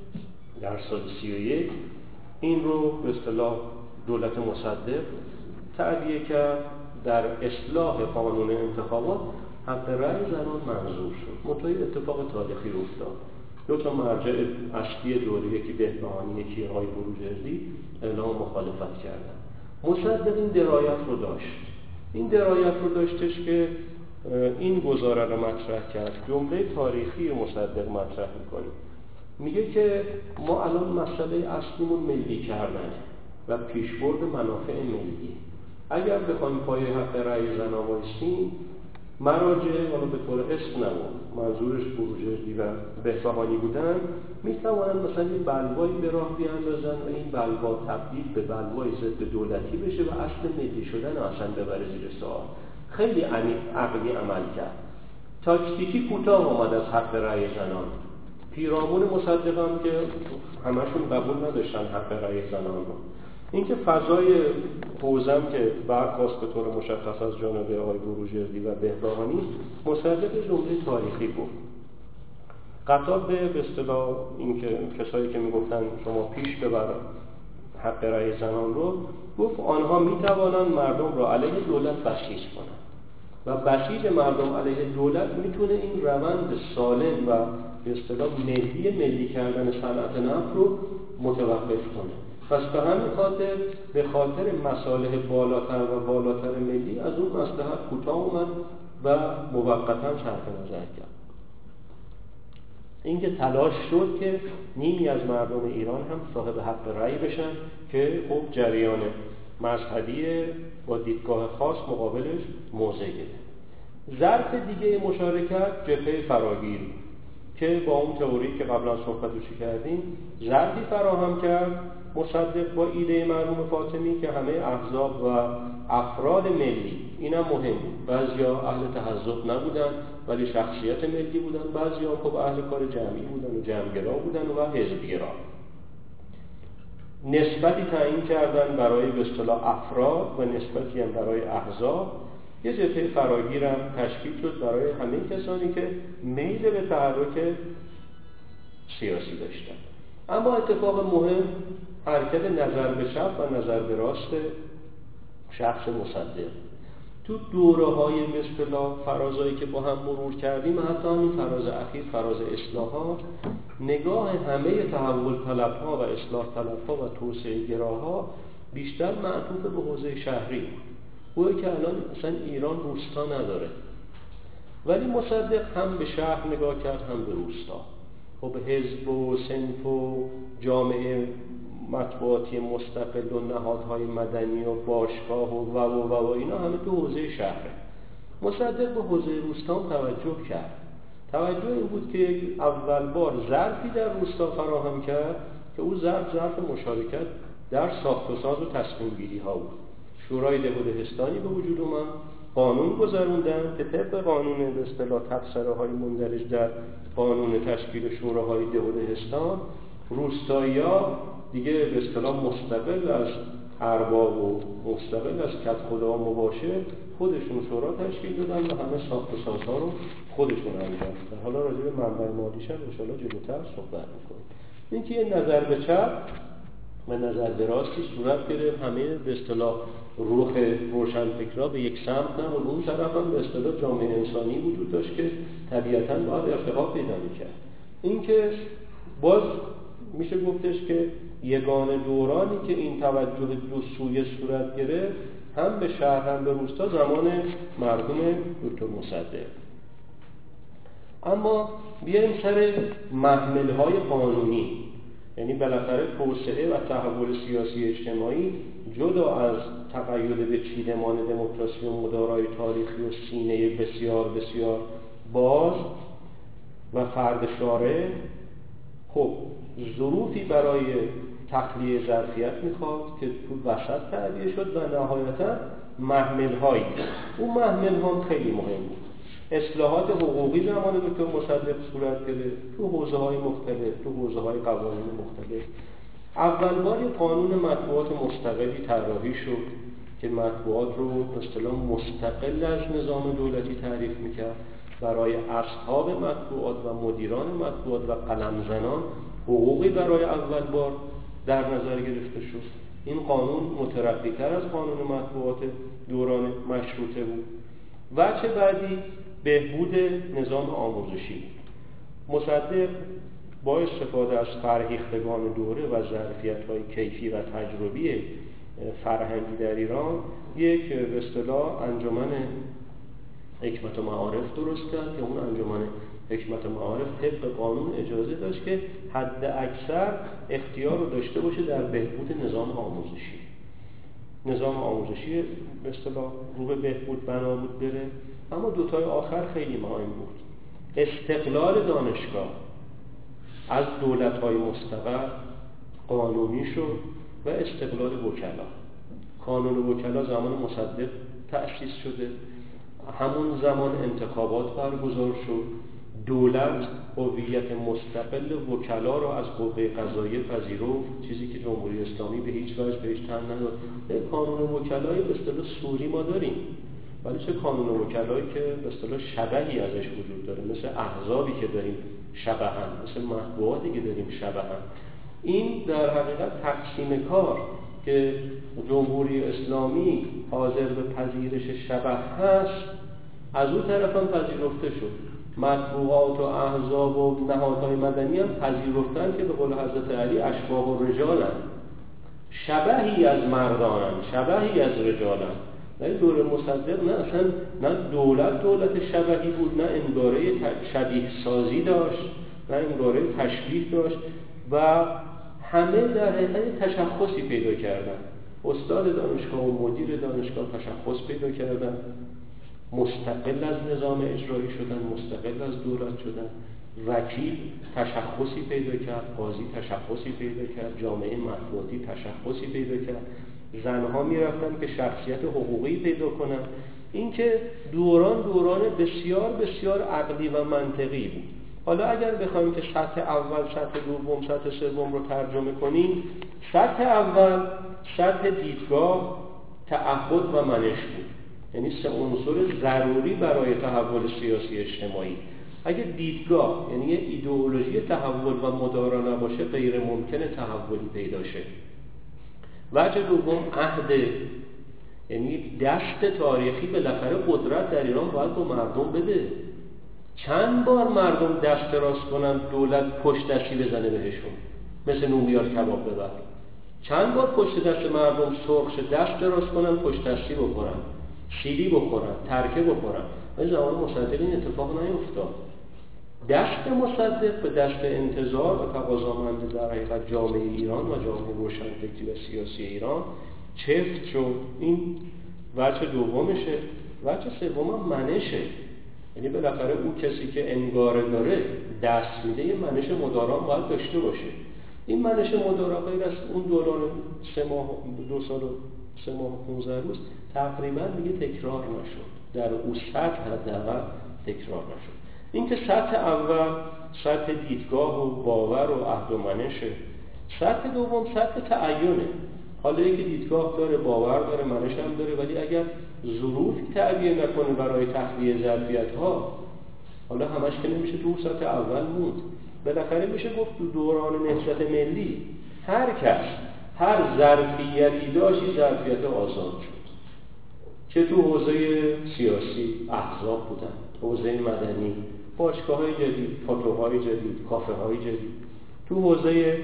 در سال سی و یک این رو به اصطلاح دولت مصدق تعبیه کرد. در اصلاح قانون انتخابات حق رأی زنان منظور شد. منتهی اتفاق تاریخی افتاد. دو تا مرجع اصلی دوره، یکی بهبهانی یکی آقای بروجردی، اعلام مخالفت کردن. مصدق این درایت رو داشت. این درایت رو داشتش که این گزاره رو مطرح کرد. جمله تاریخی مصدق مطرح می‌کنه. میگه که ما الان مسئله اصلیمون ملی کردنه و پیشبرد منافع ملی. اگر بخوایم پای حق رأی زنان وایسیم، مراجع حالا به طور اسم نمون، منظورش بروجردی و بهبهانی بودن، میتوانند مثلا یه بلوایی به راه بیاندازن و این بلوا تبدیل به بلوای ضد دولتی بشه و اصل ملی شدن اصلا ببره زیر سوال. خیلی عقلی عمل کرد. تاکتیکی کوتاه آمد از حق رأی زنان. پیرامون مصدق هم که همشون قبول نداشتن حق رأی زنان رو. اینکه فضای حوزم که برخواست به طور مشخص از جانب آقای بروجردی و بهبهانی، مصدق جمله تاریخی بود. خطاب به اصطلاح اینکه کسایی که میگفتن شما پیش ببر حق رأی زنان رو، گفت آنها میتوانند مردم را علیه دولت بسیج کنند. و بسیج مردم علیه دولت میتونه این روند سالم و به اصطلاح ملی ملی کردن صنعت نفت رو متوقف کنه. پس به همین خاطر به خاطر مصالح بالاتر و بالاتر ملی از اون مصلحت کوتاه اومد و موقتا صرف نظر کرد. اینکه تلاش شد که نیمی از مردم ایران هم صاحب حق رأی بشن که خب جریان مذهبی با دیدگاه خاص مقابلش موضع گرفت. ظرف دیگه مشارکت جبهه فراگیر که با اون تئوری که قبلا صحبتش کردیم ظرفی فراهم کرد مصدق با ایده مرحوم فاطمی که همه احزاب و افراد ملی، اینم مهم بود، بعضیا اهل تحزب نبودن ولی شخصیت ملی بودن، بعضیا خب اهل کار جمعی بودن و جمعگرا بودن و حزبگرا. نسبتی تعیین کردن برای به اصطلاح افراد و نسبتی هم برای احزاب. یه جبهه فراگیر هم تشکیل شد برای همه کسانی که میل به تحرک سیاسی داشتن. اما اتفاق مهم حرکت نظر به چپ و نظر به راست شخص مصدق. تو دوره‌های به اصطلاح فرازایی که با هم مرور کردیم، حتی همین فراز اخیر، فراز اصلاحات، نگاه همه تحول طلب‌ها و اصلاح طلب‌ها و توسعه گراها بیشتر معطوف به حوزه شهری بود. گویا که الان اصلا ایران روستا نداره، ولی مصدق هم به شهر نگاه کرد هم به روستا. خب حزب و صنف و جامعه مطبوعاتی مستقل و نهادهای مدنی و باشگاه و و و و اینا همه تو حوزه شهره. مصدق به حوزه روستا هم توجه کرد. توجه این بود که اول بار ظرفی در روستا فراهم کرد که او ظرف ظرف مشارکت در ساخت و ساز و تصمیم گیری ها بود. شورای دهودهستانی به وجود اومد، قانون گذروندن که طبق قانون به اصطلاح تبصره های مندرج در قانون تشکیل شوراهای دهودهستان، روستایی‌ها دیگه به اصطلاح مستقل از ارباب و مستقل از کدخدا مباشر خودشون شورا تشکیل دادن و همه ساخت و سازها رو خودشون انجام دادن. حالا راجع به منبع مادیش هم ان شاءالله جلوتر صحبت می‌کنیم. اینکه یه نظر به چپ و نظر به راستی صورت گرفت، همه به اصطلاح روح روشنفکرها به یک سمت نه و اون طرف هم به اصطلاح جامعه انسانی وجود داشت که طبیعتاً باید ارتقا پیدا می‌کرد. اینکه باز میشه گفتش که یگانه دورانی که این توجه دو سویه صورت گرفت هم به شهر هم به روستا زمان مرحوم دکتر مصدق. اما بیایم سر محمل‌های قانونی، یعنی بالاخره توسعه و تحول سیاسی اجتماعی جدا از تقید به چیدمان دموکراسی و مدارای تاریخی و سینه بسیار بسیار باز و فرد شارع، خب ظروفی برای تخلیه ظرفیت میخواد که تو وسط تعبیه شد و نهایتا محمل‌هایی. اون محمل‌ها خیلی مهم بود. اصلاحات حقوقی زمان دکتر مصدق صورت گرفت تو حوزه‌های مختلف، تو حوزه‌های قوانین مختلف. اول بار قانون مطبوعات مستقلی طراحی شد که مطبوعات رو به اصطلاح مستقل از نظام دولتی تعریف میکرد. برای اصحاب مطبوعات و مدیران مطبوعات و قلمزنان حقوقی برای اول بار در نظر گرفته شد. این قانون مترقی‌تر از قانون مطبوعات دوران مشروطه بود. وجه بعدی بهبود نظام آموزشی. مصدق با استفاده از فرهیختگان دوره و ظرفیت‌های کیفی و تجربی فرهنگی در ایران یک به اصطلاح انجمن حکمت و معارف درست کرد که اون انجمن حکمت و معارف طبق قانون اجازه داشت که حد اکثر اختیار رو داشته باشه در بهبود نظام آموزشی. نظام آموزشی به اصطلاح رو به بهبود بنا بود بره، اما دوتای آخر خیلی مهم بود. استقلال دانشگاه از دولت‌های مستقر قانونی شد و استقلال وکلا. کانون وکلا زمان مصدق تأسیس شده، همون زمان انتخابات برگزار شد. دولت هویت مستقل وکلا را از قوه قضاییه پذیرفت، چیزی که جمهوری اسلامی به هیچ وجه بهش تن نداد. کانون وکلای به اصطلاح سوری ما داریم، ولی چه کانون وکلایی که به اصطلاح شبهی ازش وجود داره، مثل احزابی که داریم شبهن، مثل مطبوعاتی که داریم شبهن. این در حقیقت تقسیم کار که جمهوری اسلامی حاضر به پذیرش شبه هست از اون طرف هم پذیرفته شد. مطبوعات و احزاب و نهادهای مدنی هم پذیرفتن که به قول حضرت علی اشباح و رجالن، شبهی از مردانن، شبهی از رجالن. ولی دوره مصدق نه، اصلا نه دولت دولت شبهی بود، نه انگاره شبیه سازی داشت، نه انگاره تشبیه داشت و همه در حقیقت تشخصی پیدا کردن. استاد دانشگاه و مدیر دانشگاه تشخص پیدا کردن، مستقل از نظام اجرایی شدن، مستقل از دولت شدن. وکیل تشخصی پیدا کرد، قاضی تشخصی پیدا کرد، جامعه مطبوعاتی تشخصی پیدا کرد، زنها می رفتن که شخصیت حقوقی پیدا کنن. این که دوران دوران بسیار بسیار عقلی و منطقی بود. حالا اگر بخوایم که سطح اول، سطح دوم، سطح سوم رو ترجمه کنیم، سطح اول سطح دیدگاه، تعهد و منش بود، یعنی سه عنصر ضروری برای تحول سیاسی اجتماعی. اگه دیدگاه یعنی یه ایدئولوژی تحول و مدارا نباشه، غیر ممکنه تحولی پیدا شه. وجه دوم عهد، یعنی دست تاریخی بالاخره قدرت در ایران باید به مردم بده. چند بار مردم دست راست کنن دولت پشت دستی بزنه بهشون، مثل نومیار کباب ببر. چند بار پشت دست مردم سرخ شه، دست راست کنن پشت دستی بخورن، سیلی بخورن، ترکه بخورن. ولی زمان مصدق این اتفاق نیفتاد. دست مصدق به دست انتظار و تقاضامند در حقیقت جامعه ایران و جامعه روشنفکری و سیاسی ایران چفت شد. این وجه دومشه. وجه سوم منشه، یعنی بالاخره اون کسی که انگاره داره دست میده یه منش مداران باید داشته باشه. این منش مداران غیر از اون دوران سه ماه دو سال و سه ماه و پونزده روز تقریبا دیگه تکرار نشد، در اون سطح حداقل تکرار نشد. این که سطح اول سطح دیدگاه و باور و عهد و منشه. سطح دوم سطح تعینه. حالا اینکه دیدگاه داره، باور داره، منش هم داره، ولی اگر ظروف تعبیه نکنه برای تخلیه ظرفیت‌ها، حالا همش که نمیشه تو سطح اول موند. بالاخره میشه گفت تو دوران نهضت ملی هر کس هر ظرفیتی داشت ظرفیت آزاد شد. چه تو حوزه سیاسی احزاب بودن، حوزه مدنی، باشگاه‌های جدید، پاتوهای جدید، کافه‌های جدید، تو حوزه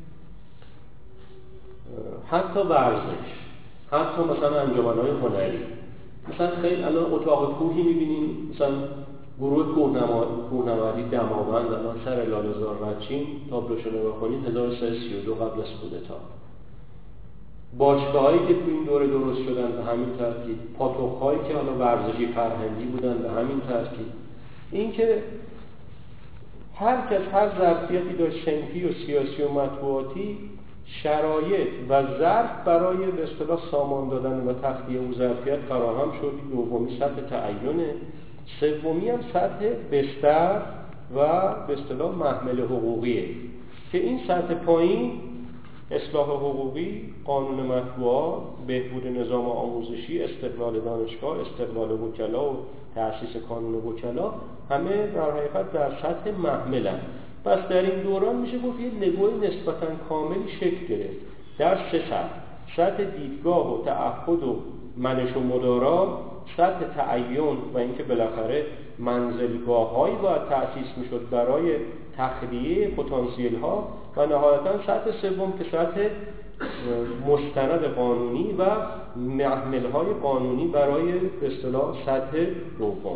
حتی ورزش، حتی مثلا انجمن‌های هنری. مثلا خیلی الان اتاق کوهی می‌بینیم، مثلا گروه کوهنوردی دماوند الان سر لاله‌زار رچین تابلوشو نگاه کنید هزار و سیصد و سی و دو قبل از کودتا. باشگاهایی که تو این دوره درست شدن به همین ترتیب، پاتوق‌هایی که حالا ورزشی فرهنگی بودن به همین ترتیب. این که هر کس هر ظرفیتی داشت صنفی و سیاسی و مطبوعاتی، شرایط و ظرف برای به اصطلاح سامان دادن و تخلیه او ظرفیت فراهم شد. دومی سطح تعینه، سومی هم سطح بستر و به اصطلاح محمل حقوقیه که این سطح پایین اصلاح حقوقی، قانون مطبوعات، بهبود نظام آموزشی، استقلال دانشگاه، استقلال وکلا و تأسیس کانون وکلا همه در حقیقت در سطح محملن. پس در این دوران میشه گفت یه نگاه نسبتاً کاملی شکل گرفت در سه سطح: سطح دیدگاه و تعهد و منش و مدارا، سطح تعین و اینکه بالاخره منزلگاه‌هایی باید تأسیس میشد برای تخلیه پتانسیل ها، و نهایتاً سطح سوم که سطح مستند قانونی و محمل‌های قانونی برای به اصطلاح سطح دوم.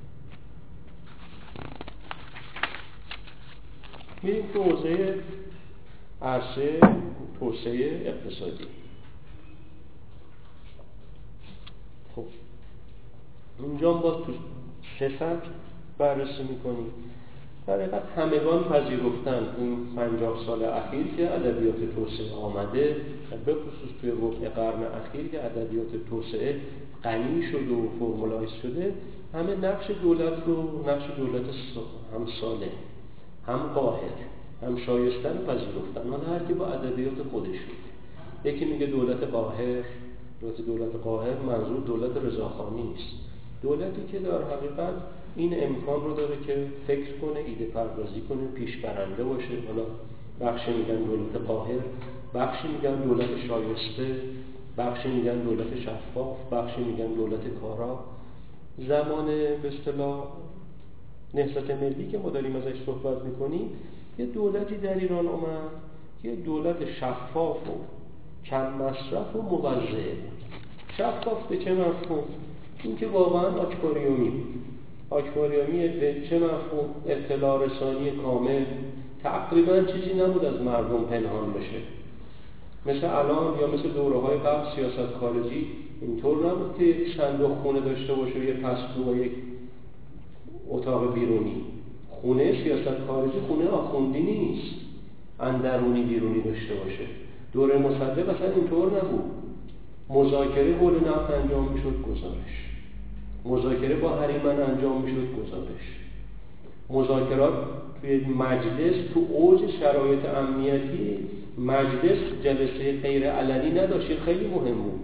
میریم تو حوزه عرصه توسعه اقتصادی. خب اینجا باز تو سه سطح بررسی میکنیم. در حقیقت همگان پذیرفتن این پنجاه سال اخیر که ادبیات توسعه آمده، به خصوص توی ربع قرن اخیر که ادبیات توسعه غنی شده و فرمولایز شده، همه نقش دولت رو، نقش دولت هم صالح، هم قاهر، هم شایستن پذیرفتن. حالا هر کی با ادبیات خودش میگه. یکی میگه دولت قاهر، دولت دولت قاهر منظور دولت رضاخانی است. دولتی که در حقیقت این امکان رو داره که فکر کنه، ایده پردازی کنه، پیش برنده باشه. حالا بخشی میگن دولت قاهر، بخشی میگن دولت شایسته، بخشی میگن دولت شفاف، بخشی میگن دولت کارا. زمان به اصطلاح نهضت ملی که ما داریم ازش صحبت میکنیم، یه دولتی در ایران آمد، یه دولت شفاف و کم مصرف و موزع بود. شفاف به چه مفهوم؟ این که واقعا آکواریومی بود. آکواریومی به چه مفهوم؟ اطلاع رسانی کامل، تقریبا چیزی نبود از مردم پنهان بشه. مثل الان یا مثل دوره‌های قبل سیاست خارجی اینطور نبود که صندوق خونه داشته باشه، یه پستو و یک اتاق بیرونی. خونه سیاست خارجی خونه آخوندی نیست، اندرونی بیرونی داشته باشه. دوره مصدق اصلا اینطور نبود. مذاکره حول نفت انجام میشد، گزارش. مذاکره با هریمن انجام میشد، گزارش. مذاکرات توی مجلس تو اوج شرایط امنیتی مجلس جلسه غیر علنی نداشت، خیلی مهم بود.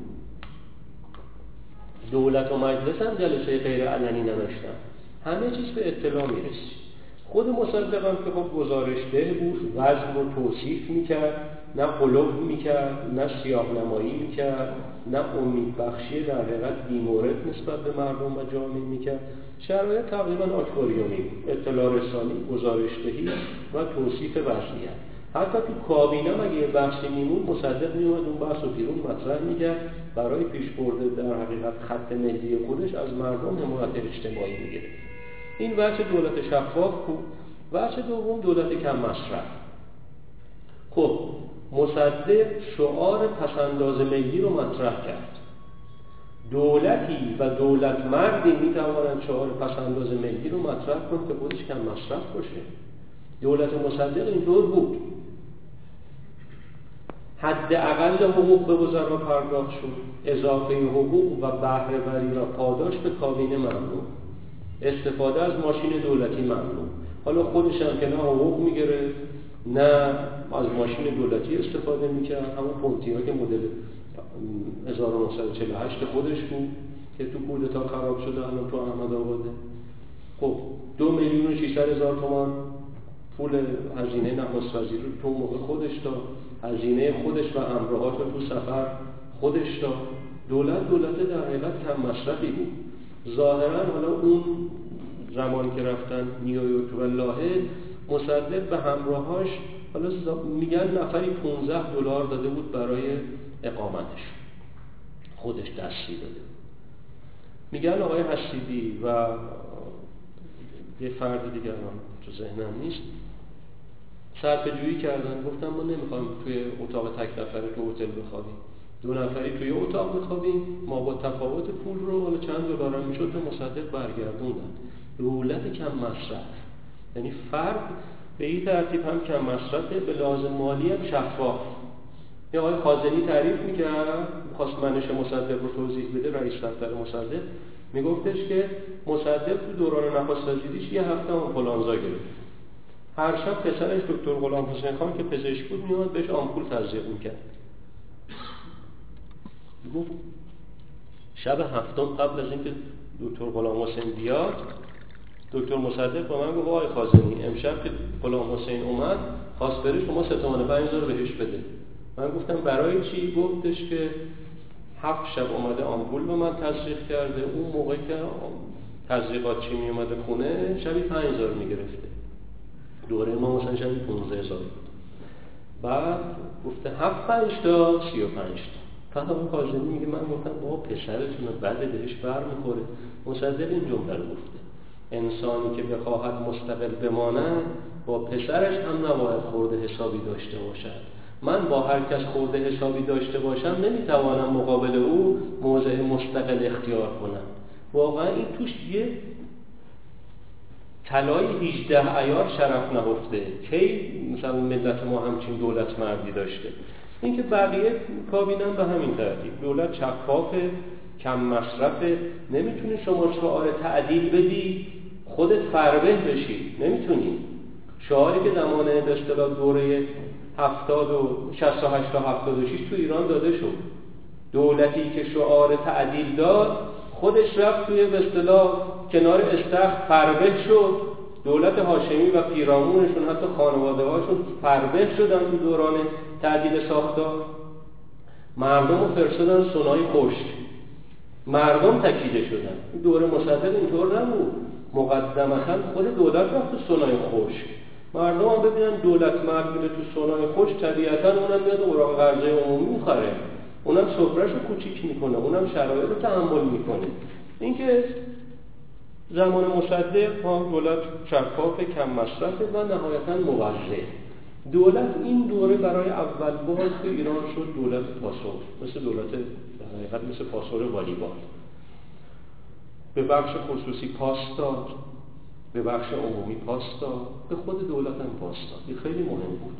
دولت و مجلس هم جلسه غیر علنی نداشتن، همه چیز به اطلاع میرسید. خود مصدق هم که خب گزارش ده بود، وزن رو توصیف میکرد، نه قلوب میکرد، نه سیاه نمایی میکرد، نه امید بخشی در حقیقت بیمورد نسبت به مردم و جامعه میکرد. شرایط تقریبا آکواریومی بود، اطلاع رسانی، گزارش دهی و توصیف وضعیت. حتی تو کابینه اگه یه بحثی میمون، مصدق میومد اون بحث رو بیرون مطرح میکرد، برای پیش برده در حقیقت خط ملی خودش از مردم حمایت اجتماعی میگرفت. این وجه دولت شفاف بود. وجه دوم دولت کم مصرف. خب مصدق شعار پسنداز ملی رو مطرح کرد. دولتی و دولت مردی میتوانند شعار پسنداز ملی رو مطرح کنند که خودش کم مصرف باشه. دولت مصدق اینطور بود. حداقل حقوق به وزرا پرداخت شد، اضافه حقوق و بهره وری را پاداش به کابینه ممنوع، استفاده از ماشین دولتی ممنوع. حالا خودش هم که نه حقوق میگرفت نه از ماشین دولتی استفاده میکرد، همون پونتی‌ها که مدل هزار و نهصد و چهل و هشت خودش بود که تو کودتا خراب شده الان تو احمدآباده. خب دو میلیون و ششصد هزار تومان پول هزینه نخست وزیر رو تو موقع خودش داد، هزینه خودش و همراهاش رو تو سفر خودش داد. دولت دولت در حقیقت کم مصرفی بود. ظاهرا حالا اون زمانی که رفتن نیویورک و لاهه، مصدق به همراهاش حالا میگن نفری پانزده دلار داده بود برای اقامتش، خودش دستی داده. میگن آقای حسیبی و یه فرد دیگه الان تو ذهنم نیست صرفه جویی کردن، گفتن ما نمیخوایم توی اتاق تک نفره تو هتل بخوابیم، دو نفری توی اتاق بخوابیم. ما با تفاوت پول رو حالا چند دلار هم میشد به مصدق برگردوندن. دولت کم مصرف، یعنی فرد به این ترتیب هم کم مصرفه، به لحاظ مالی هم شفاف. یه آقای خازنی تعریف میکرد، میخواست منش مصدق رو توضیح بده، رئیس دفتر مصدق میگفتش که مصدق تو دوران نخست وزیریش یه هفته آمپولانزا گرفت. هر شب پسرش دکتر غلام حسین خان که پزشک بود میومد بهش آمپول تزریق میکرد. گفت شب هفتم قبل از اینکه دکتر غلام حسین بیاد، دکتر مصدق با من گفت آقای خازنی امشب که غلام حسین اومد خواست بره شما سه تومن پنج هزار بهش بده. من گفتم برای چی؟ گفتش که هفت شب اومده آمپول به من تزریق کرده، اون موقع که تزریقات چی می اومده خونه شبی پنج هزار میگرفته، دوره ما مثلا شبی پونزده هزار بود. بعد گفته هفت پنج تا سی و پنج تا. فقط اون خازنی میگه من گفتم بابا پسرتونه بده بهش بر میخوره. مصدق این جمله رو گفته، انسانی که بخواهد مستقل بماند با پسرش هم نباید خورده حسابی داشته باشد. من با هر کس خورده حسابی داشته باشم نمیتوانم مقابل او موضع مستقل اختیار کنم. واقعا این توش یه طلای هجده عیار شرف نهفته. کی مثلا ملت ما همچین دولت مردی داشته؟ این که بقیه کابینه به همین ترتیب، دولت شفافه، کم مصرفه. نمیتونی شما شعار تعدیل بدی خودت فربه بشی، نمیتونی. شعاری که زمان به اصطلاح دوره هفتاد و شصت و هشت تا هفتاد و شش تو ایران داده شد، دولتی که شعار تعدیل داد خودش رفت توی به اصطلاح کنار استخر فربه شد. دولت هاشمی و پیرامونشون حتی خانواده هاشون فربه شدن تو دوران تعدیل ساختار. مردم رو فرستادن سونای خشک. مردم تکیده شدن. این دوره مصدق اینطور نبود. مقدمتا خود دولت رفت تو سونای خشک. مردم هم ببینن دولت مرد میره تو سونای خشک، طبیعتا اونم میاد اوراق قرضه عمومی میخره، اونم سفرهشو کوچیک میکنه، اونم شرایط رو تحمل میکنه. اینکه زمان مصدق ها دولت شفاف، کم مصرفه و نهایتا موزع. دولت این دوره برای اول بار تو ایران شد دولت پاسور، مثل دولت در حقیقت مثل پاسور والیبال. به بخش خصوصی پاس داد، به بخش عمومی پاس داد، به خود دولت هم پاس داد. این خیلی مهم بود.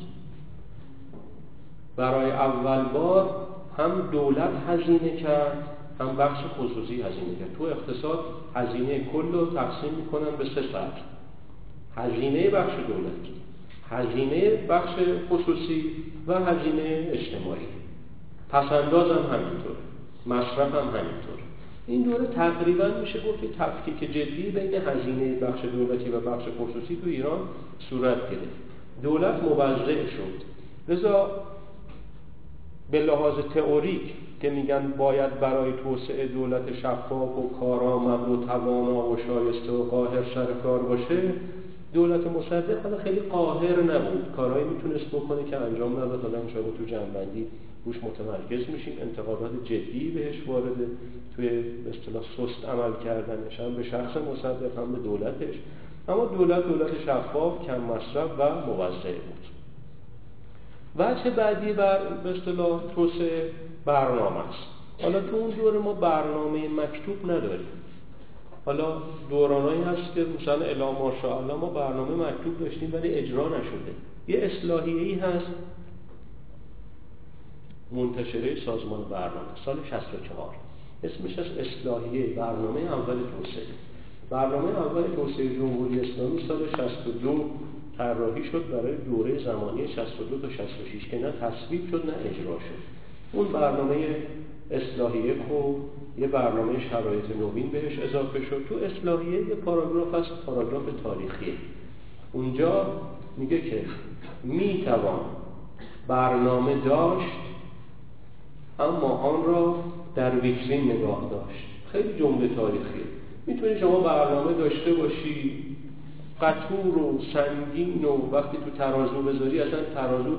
برای اول بار هم دولت هزینه کرد، هم بخش خصوصی هزینه کرد. تو اقتصاد هزینه کل رو تقسیم میکنن به سه سطح: هزینه بخش دولت، هزینه بخش خصوصی و هزینه اجتماعی. پسنداز هم همینطوره، مصرف هم همینطوره. این دوره تقریبا میشه گفت که تفکیک جدی بین هزینه بخش دولتی و بخش خصوصی تو ایران صورت گرفت. دولت موزع شد. لذا به لحاظ تئوریک که میگن باید برای توسعه دولت شفاف و کارآمد و توانا و شایسته و قاهر سر کار باشه، دولت مصدق حالا خیلی قاهر نبود، کارهایی میتونست بکنه که انجام نداد. حالا انشاءالله تو جنبندی روش متمرکز میشیم. انتقادات جدی بهش وارده، توی به اصطلاح سست عمل کردنش هم به شخص مصدق هم به دولتش. اما دولت دولت شفاف، کم مصرف و موزع بود. وجه بعدی بر به اصطلاح توسعه برنامه است. حالا تو اون دوره ما برنامه مکتوب نداریم. حالا دورانایی هست که مثلا الا ماشاءالله ما برنامه مکتوب داشتیم ولی اجرا نشده. یه اصلاحیه‌ای هست منتشره سازمان برنامه سال شصت و چهار، اسمش از اصلاحیه برنامه اول توسعه. برنامه اول توسعه جمهوری اسلامی سال شصت و دو طراحی شد برای دوره زمانی شصت و دو تا شصت و شش که نه تصویب شد نه اجرا شد. اون برنامه اصلاحیه کو یه برنامه شرایط نوین بهش اضافه شد. تو اصلاحیه یه پاراگراف هست، پاراگراف تاریخی. اونجا میگه که میتوان برنامه داشت اما آن را در ویترین نگاه داشت. خیلی جمله تاریخیه. میتونی شما برنامه داشته باشی قطور و سنگین و وقتی تو ترازو بذاری اصلا ترازو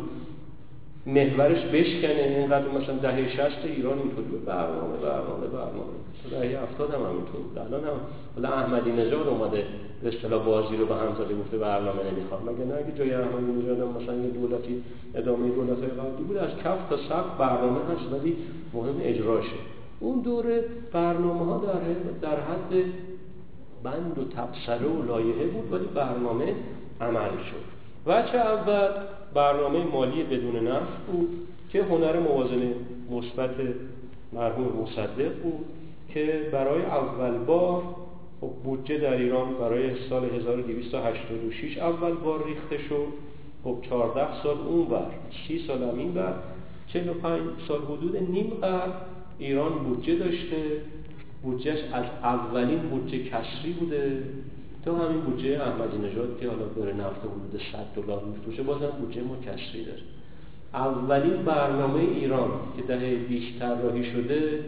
محورش بشکنه. اینقدر مثلا دهه شصت ایران اینطور بود، برنامه برنامه برنامه. دهه هفتاد هم همینطور بود. الان هم ولی احمدی نژاد اومده به اصطلاح بازی رو به هم زده، گفته برنامه نمیخوام. مگه نه اگه جای احمدی نژاد هم مثلا یه دولتی ادامه دولت‌های قبلی بود، از کف تا سقف برنامه هست ولی مهم اجراشه. اون دوره برنامه‌ها در در حد بند و تبصره و لایحه بود ولی برنامه عمل شد. وجه اول برنامه مالی بدون نفع بود که هنر موازنه مثبت مرحوم مصدق بود که برای اول بار بودجه در ایران برای سال هزار و دویست و هشتاد و شش اول بار ریخته شد. خب چهارده سال اون بر سی سال هم این بر چهل و پنج سال حدود نیم قرن ایران بودجه داشته. بودجهش از اولین بودجه کسری بوده تا همین بودجه احمدی نژاد که حالا داره نفت حدود صد دلار میفروشه، بازم بودجه ما کسری داره. اولین برنامه ایران که دهه بیست طراحی شده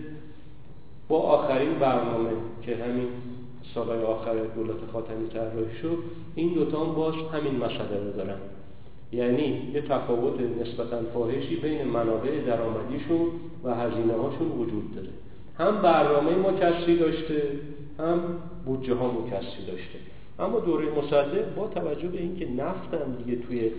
با آخرین برنامه که همین سالهای آخر دولت خاتمی طراحی شد، این دوتا هم باز همین مسئله رو دارن. یعنی یه تفاوت نسبتاً فاحشی بین منابع درآمدیشون و هزینه هاشون وجود داره. هم برنامه ما کسری داشته هم بودجه ها ما کسری داشته. اما دوره مصدق با توجه به اینکه نفت هم دیگه توی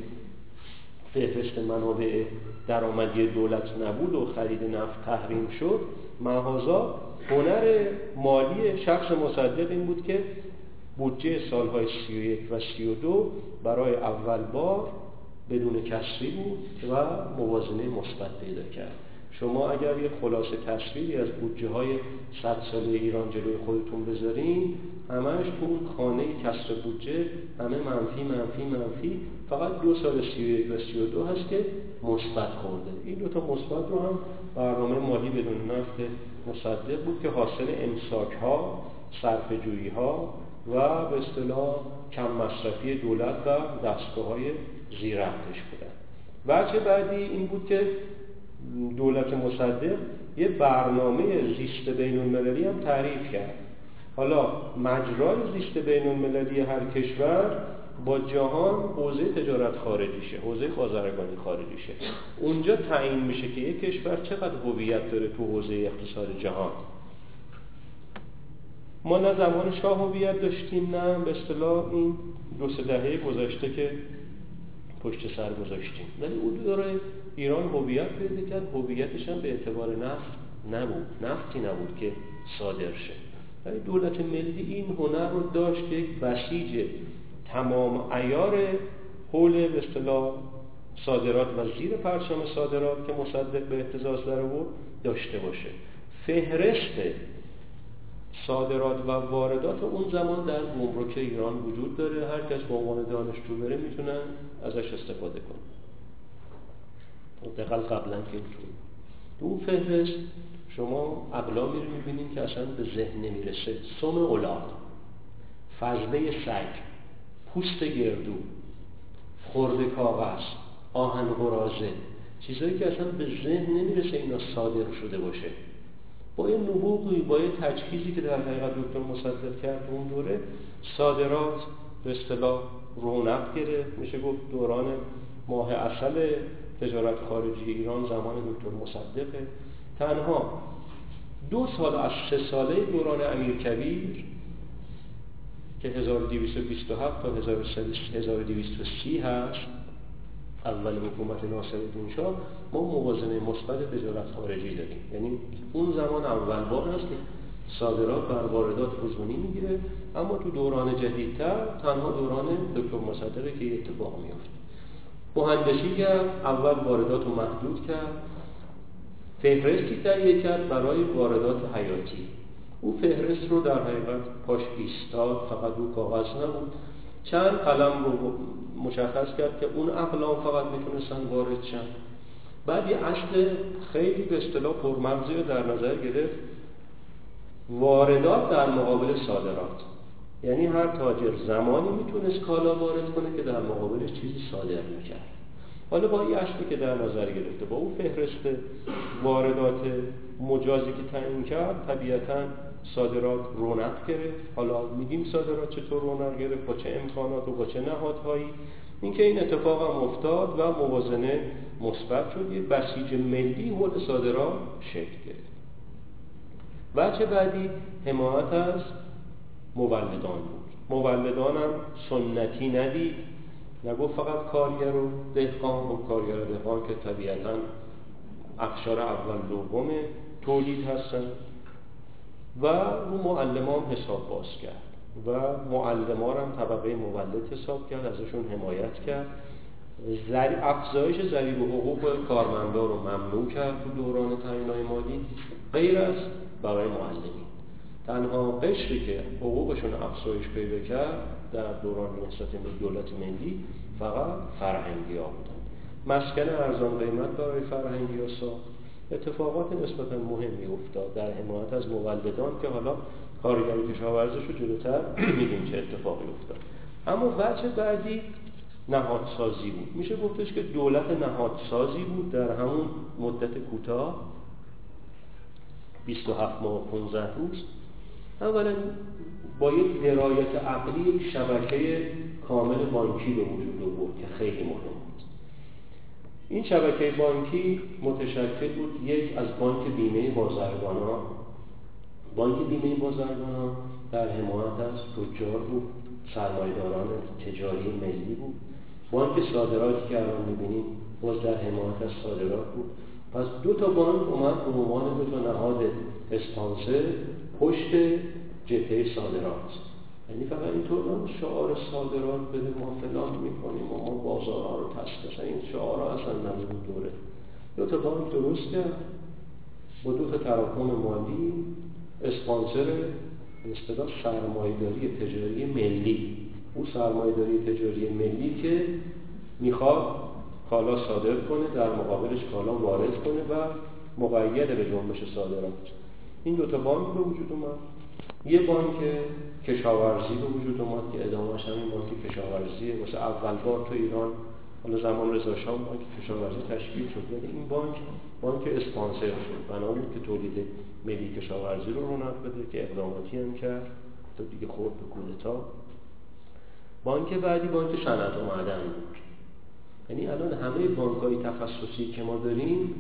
فهرست منابع درآمدی دولت نبود و خرید نفت تحریم شد، محاذا هنر مالی شخص مصدق این بود که بودجه سالهای سی و یک و سی و دو برای اول بار بدون کسری بود و موازنه مثبت پیدا کرد. شما اگر یه خلاصه تصویری از بودجه های صد ساله ایران جلوی خودتون بذارین، همش تو اون خانه کسر بودجه همه منفی منفی منفی، فقط دو سال سی و یک و سی و دو هست که مثبت خورده. این دو تا مثبت رو هم برنامه مالی بدون نفت مصدق بود که حاصل امساک ها، صرفه جویی ها و به اصطلاح کم مصرفی دولت و دستگاه های زیررفتش بودن. وجه بعدی این بود که دولت مصدق یه برنامه زیست بین المللی هم تعریف کرد. حالا مجرای زیست بین المللی هر کشور با جهان حوزه تجارت خارجیشه، حوزه بازرگانی خارجیشه. اونجا تعیین میشه که یک کشور چقدر هویت داره تو حوزه اقتصاد جهان. ما نه زمان شاه هویت داشتیم، نه به اصطلاح این دو سه دهه گذشته که پشت سر گذاشتیم. ولی اون دوره ایران هویت پیدا کرد، هویتش هم به اعتبار نفت نبود، نفتی نبود که صادر شه. ولی دولت ملی این هنر رو داشت که یک بسیج تمام عیار حول به اصطلاح صادرات و زیر پرچم صادرات که مصدق به اهتزاز در آورد داشته باشه. فهرست صادرات و واردات اون زمان در گمرک ایران وجود داره، هر کس به عنوان دانشجو بره میتونن ازش استفاده کنه. حداقل قبلا که اینطور. تو اون فهرست شما اقلامی رو میبینید که اصلا به ذهن نمیرسه: سم الاغ، فضله سگ، پوست گردو، خرده کاغذ، آهن قراضه، چیزایی که اصلا به ذهن نمیرسه اینا صادر شده باشه. با یه نبوغی، با یه تجهیزی که در حقیقت دکتر مصدق کرد اون دوره، صادرات به اصطلاح رونق گرفت. میشه گفت دوران ماه عسل تجارت خارجی ایران زمان دکتر مصدقه. تنها دو سال از سه ساله دوران امیرکبیر که هزار و دویست و بیست و هفت تا هزار و دویست و سی هست، اول حکومت ناصرالدین شاه، ما موازنه مثبت تجارت خارجی داریم. یعنی اون زمان اول بار هست که صادرات بر واردات فزونی میگیره. اما تو دوران جدیدتر تنها دوران دکتر مصدقه که این اتفاق میفته. مهندسی کرد، اول واردات رو محدود کرد، فهرستی تهیه کرد برای واردات حیاتی. او فهرست رو در حقیقت پاش ایستاد، فقط رو کاغذ نبود، چند قلم رو مشخص کرد که اون اقلام فقط میتونستن وارد شن. بعد یه اصل خیلی به اصطلاح پرمغزی رو در نظر گرفت: واردات در مقابل صادرات. یعنی هر تاجر زمانی میتونست کالا وارد کنه که در مقابلش چیزی صادر میکرد. حالا با این اصلی که در نظر گرفته، با اون فهرست واردات مجازی که تعیین کرد، طبیعتاً صادرات رونق گرفت. حالا میگیم صادرات چطور رونق گرفت، با چه امکانات و با چه نهادهایی. اینکه این اتفاق هم افتاد و موازنه مثبت شد، یه بسیج ملی حول صادرات شکل گرفت. بچه بعدی حمایت از مولدان بود. مولدان هم سنتی ندید، نگفت فقط کارگر و دهقان و کارگر و دهقان که طبیعتاً اقشار اول دوم تولید هستن، و رو معلمان هم حساب باز کرد و معلمان هم طبقه مولد حساب کرد، ازشون حمایت کرد. زر... افزایش ضریب و حقوق کارمندان رو ممنوع کرد تو دوران تعیین‌های مالی، غیر از برای معلمین. تنها قشری که حقوقشون افزایش پیدا کرد در دوران نهضت دولت ملی فقط فرهنگی‌ها بودن. مسکن ارزان قیمت برای فرهنگی‌ها ساخت. اتفاقات نسبتاً مهمی افتاد در حمایت از مولدان که حالا کارگری کشاورزش رو جلوتر می‌بینیم چه اتفاقی افتاد. اما وجه بعدی نهادسازی بود. میشه گفتش که دولت نهادسازی بود در همون مدت کوتاه بیست و هفت ماه و پانزده روز. اولا با یک درایت عقلی یک شبکه کامل بانکی به وجود آورد که خیلی مهم بود. این شبکه بانکی متشکل بود یک از بانک بیمه بازرگانان. بانک بیمه بازرگانان در حمایت از تجار بود، سرمایه‌داران تجاری ملی بود. بانک صادراتی که الان می‌بینید باز در حمایت از صادرات بود. پس دو تا بانک اومد به عنوان دو تا نهاد اسپانسر پشت جبهه صادرات. یعنی فقط اینطور نه شعار صادرات بده ما فلان میکنیم و ما بازارها رو تسکش، این شعارها اصلا نبود دوره. دو تا بانک درست کرد با دو تا تراکم مالی اسپانسر به اصطلاح سرمایه‌داری تجاری ملی. او سرمایه‌داری تجاری ملی که میخواد کالا صادر کنه، در مقابلش کالا وارد کنه و مقید به جنبش صادرات. این دو تا بانک به وجود اومد. یه بانک کشاورزی به وجود اومد که ادامه‌اش همین بانک کشاورزیه. واسه اول بار تو ایران حالا زمان رضا شاه بانک کشاورزی تشکیل شد. ولی این بانک بانک اسپانسر شد، بنا بود که تولید ملی کشاورزی رو رونق بده که اقداماتی هم کرد تا دیگه خورد به کودتا. بانک بعدی بانک صنعت و معدن بود. یعنی الان همه بانک‌های تخصصی که ما داریم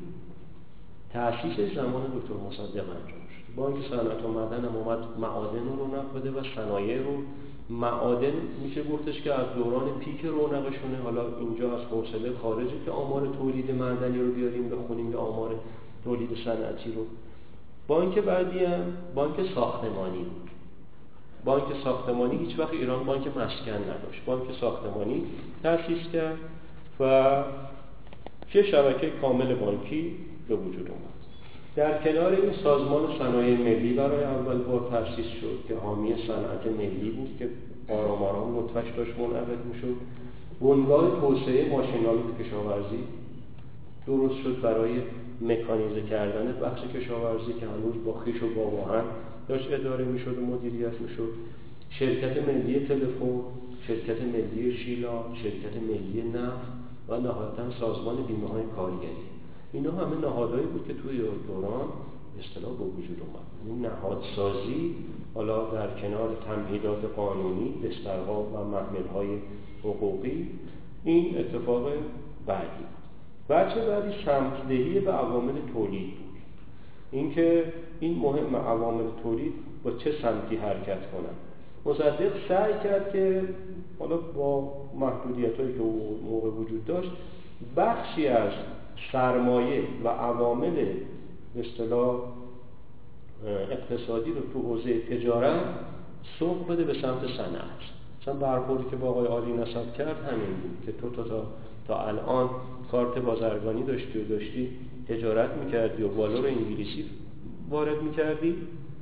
تأسیسش زمان دکتر مصدق انجام شد. بانک صنعت و معدن هم اومد معادن رو رونق بده و صنایع رو. معادن میشه گفتش که از دوران پیک رونقشونه، حالا اینجا از حوصله خارجه که آمار تولید معدنی رو بیاریم بخونیم یا آمار تولید صنعتی رو. بانک بعدی هم بانک ساختمانی بود. بانک ساختمانی هیچ وقت ایران بانک مسکن نداشت. بانک ساختمانی تأسیس کرد و چه شبکه کامل بانکی به وجود اومد. در کنار این سازمان صنایع ملی برای اول بار تأسیس شد که حامی صنعت ملی بود که آرام آرام نطفه‌اش داشت منعقد می‌شد. بنگاه توسعه ماشین‌آلات کشاورزی درست شد برای مکانیزه کردن بخش کشاورزی که هنوز با خویش و با آهن داشت اداره می‌شد و مدیریت می‌شد. شرکت ملی تلفن، شرکت ملی شیلا، شرکت ملی نفت و نهایتاً سازمان بیمه‌های کارگری. اینا همه نهادهایی بود که توی دوران به اصطلاح به وجود اومد. این نهادسازی حالا در کنار تمهیدات قانونی، بسترها و محمل‌های حقوقی این اتفاق بعدی. بچه بعدی سمت‌دهی به عوامل تولید بود. اینکه این مهم عوامل تولید با چه سمتی حرکت کنن. مصدق سعی کرد که حالا با محدودیت‌هایی که اون موقع وجود داشت بخشی از سرمایه و عوامل به اصطلاح اقتصادی رو تو حوزه تجارت سوق بده به سمت صنعت. مثلا برخوردی که با آقای عالی نسب کرد همین بود که تو تا, تا, تا الان کارت بازرگانی داشتی و داشتی تجارت میکردی و والور انگلیسی وارد میکردی،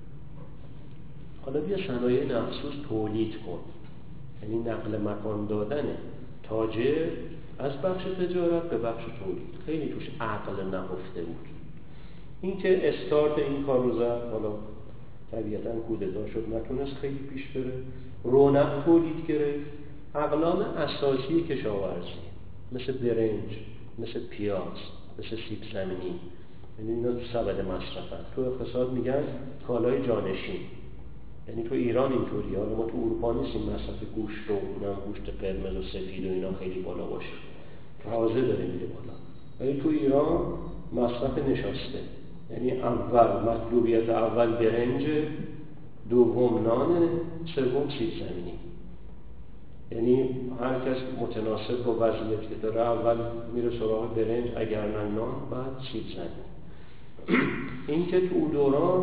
حالا بیا صنایع مخصوص تولید کن. یعنی نقل مکان دادن تاجر از بخش تجارت به بخش تولید. خیلی توش عقل نهفته بود. این که استارت این کار رو زد، حالا طبیعتاً کودتا شد نتونست خیلی پیش بره، رونق تولید گرفت. اقلام اساسی کشاورزی مثل برنج، مثل پیاز، مثل سیب زمینی، یعنی اینا تو سبد مصرفن. تو اقتصاد میگن کالای جانشین. یعنی تو ایران اینطوریه، حالا ما تو اروپا نیستیم مصرف گوشت و اونم گوشت قرمز و سفید و اینا خیلی بالا باشه، تازه داره میره بالا. ولی تو ایران مصرف نشاسته، یعنی اول مطلوبیت اول برنج، دوم نان، سوم سیب زمینی. یعنی هر کس متناسب با وضعیتی که داره اول میره سراغ برنج، اگر نه نان، بعد سیب زمینی. این که تو دوران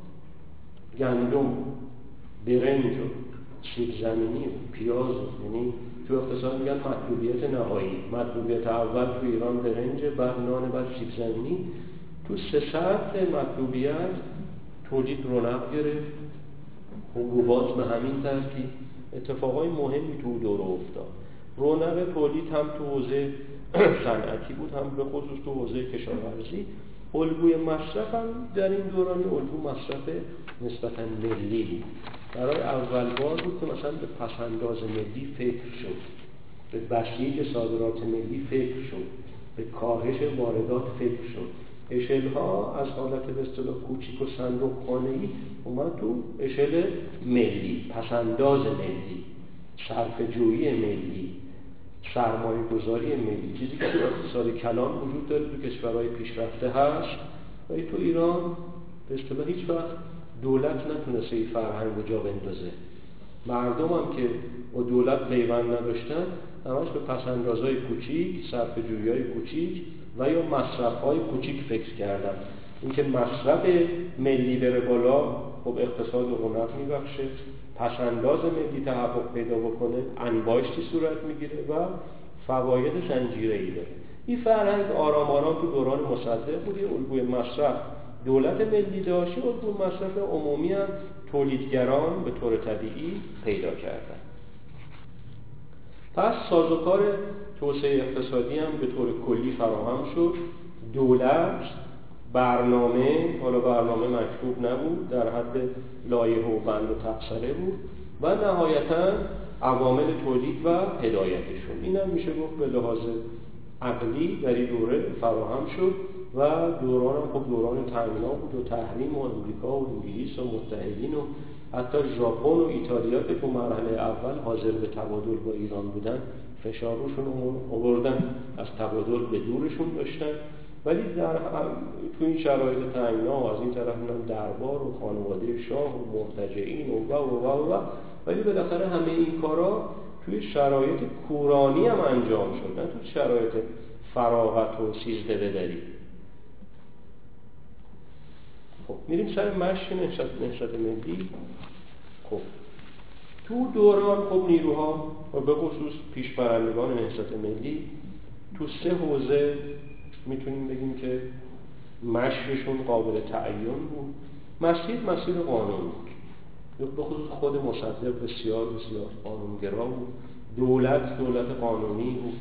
گندم، برنج و سیب زمینی و پیاز، یعنی تو اقتصاد میگن مطلوبیت نهایی. مطلوبیت اول تو ایران برنج، بعد نان، بعد سیب زمینی. تو سه سطح مطلوبیت تولید رونق گرفت. حبوبات به همین ترتیب. اتفاقای مهمی تو دوره افتاد. رونق تولید هم تو حوزه صنعتی بود، هم به خصوص تو حوزه کشاورزی. الگوی مصرف هم در این دوران الگو مصرف نسبتاً ملی بود. برای اول بار بود که مثلا به پس‌انداز ملی فکر شد، به بسیج صادرات ملی فکر شد، به کاهش واردات فکر شد. اشل‌ها از حالت به اصطلاح کوچیک و صندوق خانه‌ای اومد تو اشل ملی، پس‌انداز ملی، صرفه‌جویی ملی، سرمایه گذاری ملی، چیزی که تو اقتصاد کلان وجود داره تو کشورهای پیشرفته هست. ولی تو ایران به اصطلاح هیچ وقت دولت نتونسته این فرهنگ رو جا بندازه. مردم هم که با دولت پیوند نداشتن همش به پس‌اندازهای کوچیک، صرفه‌جویی‌های کوچیک و یا مصرف‌های کوچیک فکر کردن. اینکه مصرف ملی بره بالا خب اقتصاد رونق میبخشه، پس‌انداز ملی تحقق پیدا بکنه انباشتی صورت میگیره و فواید زنجیره‌ای داره. این فرهنگ آرام آرام تو دوران مصدق بود. الگوی مصرف دولت ملی داشت، الگوی مصرف عمومی هم تولیدگران به طور طبیعی پیدا کردن. پس سازوکار توسعه اقتصادی هم به طور کلی فراهم شد. دولت برنامه، حالا برنامه مکتوب نبود، در حد لایحه و بند و تبصره بود و نهایتاً عوامل تولید و هدایتشون. این هم میشه گفت به لحاظ عقلی در این دوره فراهم شد و دوران هم خب دوران تنگنا بود و تحریم و امریکا و انگلیس و متحدین و حتی ژاپن و ایتالیا که تو مرحله اول حاضر به تبادل با ایران بودن فشار روشون آوردن، از تبادل به دورشون داشتن. ولی در تو این شرایط تنگنا و از این طرف هم دربار و خانواده شاه و مرتجعین و و و و و ولی بالاخره همه این کارا توی شرایط کورانی هم انجام شد، نه تو شرایط فراغت و سیزده بدری. خب میریم سر مشی نهضت نهضت ملی. خب تو دوران خب نیروها و به خصوص پیشبرندگان نهضت ملی تو سه حوزه میتونیم بگیم که مشیشون قابل تعیین بود. مسیر مسیر قانون بود، به خصوص خود مصدق بسیار بسیار قانونگرا بود. دولت دولت قانونی بود.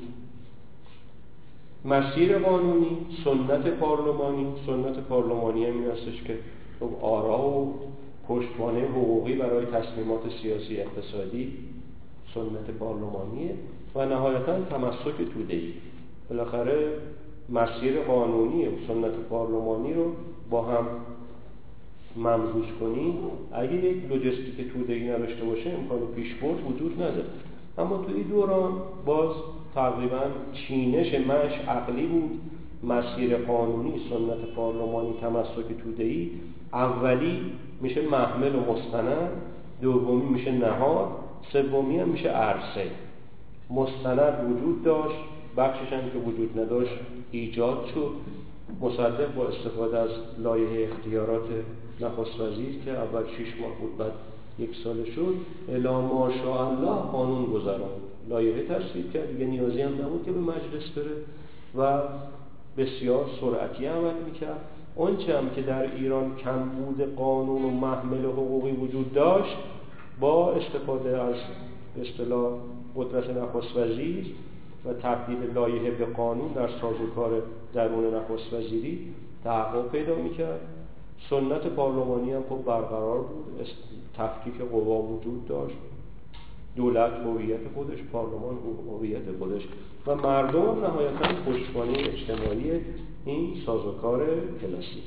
مسیر قانونی، سنت پارلمانی. سنت پارلمانی هم این هستش که آرا و پشتوانه حقوقی برای تصمیمات سیاسی اقتصادی سنت پارلمانیه و نهایتاً تمسک توده‌ای. بالاخره مسیر قانونی و سنت پارلمانی رو با هم ممزوج کنیم. اگه یک لوجستیک توده‌ای نداشته باشه امکان پیشبرد وجود نداره. اما تو این دوران باز تقریبا چینش مش عقلی بود. مسیر قانونی، سنت پارلمانی، تمسک توده‌ای. اولی میشه محمل و مستند، دومی میشه نهاد، سومی هم میشه عرصه. مستند وجود داشت، بخشش هم که وجود نداشت ایجاد شد. مصدق با استفاده از لایحه اختیارات نخست وزیر که اول شش ماه بود بعد یک سال شد، الا ماشاءالله قانون گذراند، لایحه تصویب کرد، دیگه نیازی هم نبود که به مجلس بره و بسیار سرعتی عمل میکرد. آنچه هم که در ایران کمبود قانون و محمل حقوقی وجود داشت، با استفاده از به اصطلاح قدرت نخست وزیر و تبدیل لایحه به قانون در سازوکار درون نخست وزیری تحقق پیدا میکرد. سنت پارلمانی هم خب برقرار بود، تفکیک قوا وجود داشت، دولت هویت خودش، پارلمان هویت خودش و مردم نهایتاً پشتوانه اجتماعی این سازوکار کلاسیک.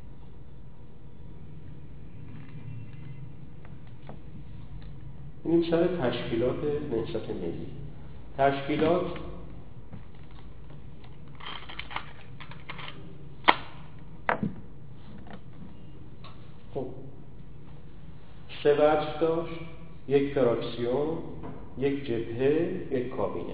اینیم سر تشکیلات نهضت ملی. تشکیلات خب سه وجه داشت: یک فراکسیون، یک جبهه، یک کابینه.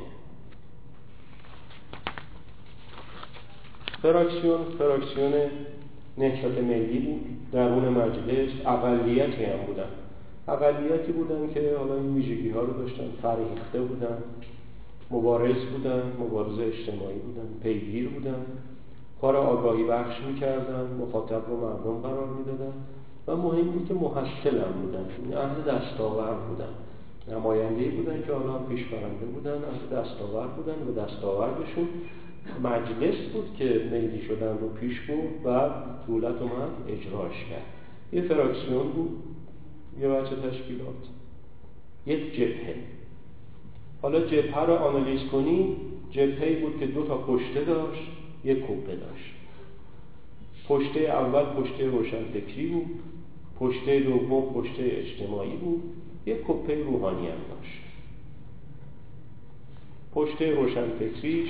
فراکسیون فراکسیون نهضت ملی بود. درون مجلس اقلیتی هم بودن. اقلیتی بودن که حالا این ویژگی ها رو داشتن، فرهیخته بودن، مبارز بودن، مبارز اجتماعی بودن، پیگیر بودن، کار آگاهی بخش می‌کردن، مخاطب رو مردم قرار می‌دادن و مهم بود که محصل هم بودن، این اهل دستاورد بودن، نماینده‌ای بودن که حالا پیشبرنده بودن، اهل دستاورد بودن و دستاوردشون مجلس بود که ملی شدن رو پیش برد و دولت اومد اجراش کرد. یه فراکسیون بود، یه بچه تشکیلات، یک جبهه. حالا جبهه رو آنالیز کنی، جبهه‌ای بود که دو تا پشته داشت، یک کپه داشت. پشته اول پشته روشنفکری بود، پشته دوم پشته اجتماعی بود، یک کپه روحانی هم داشت. پشته روشنفکریش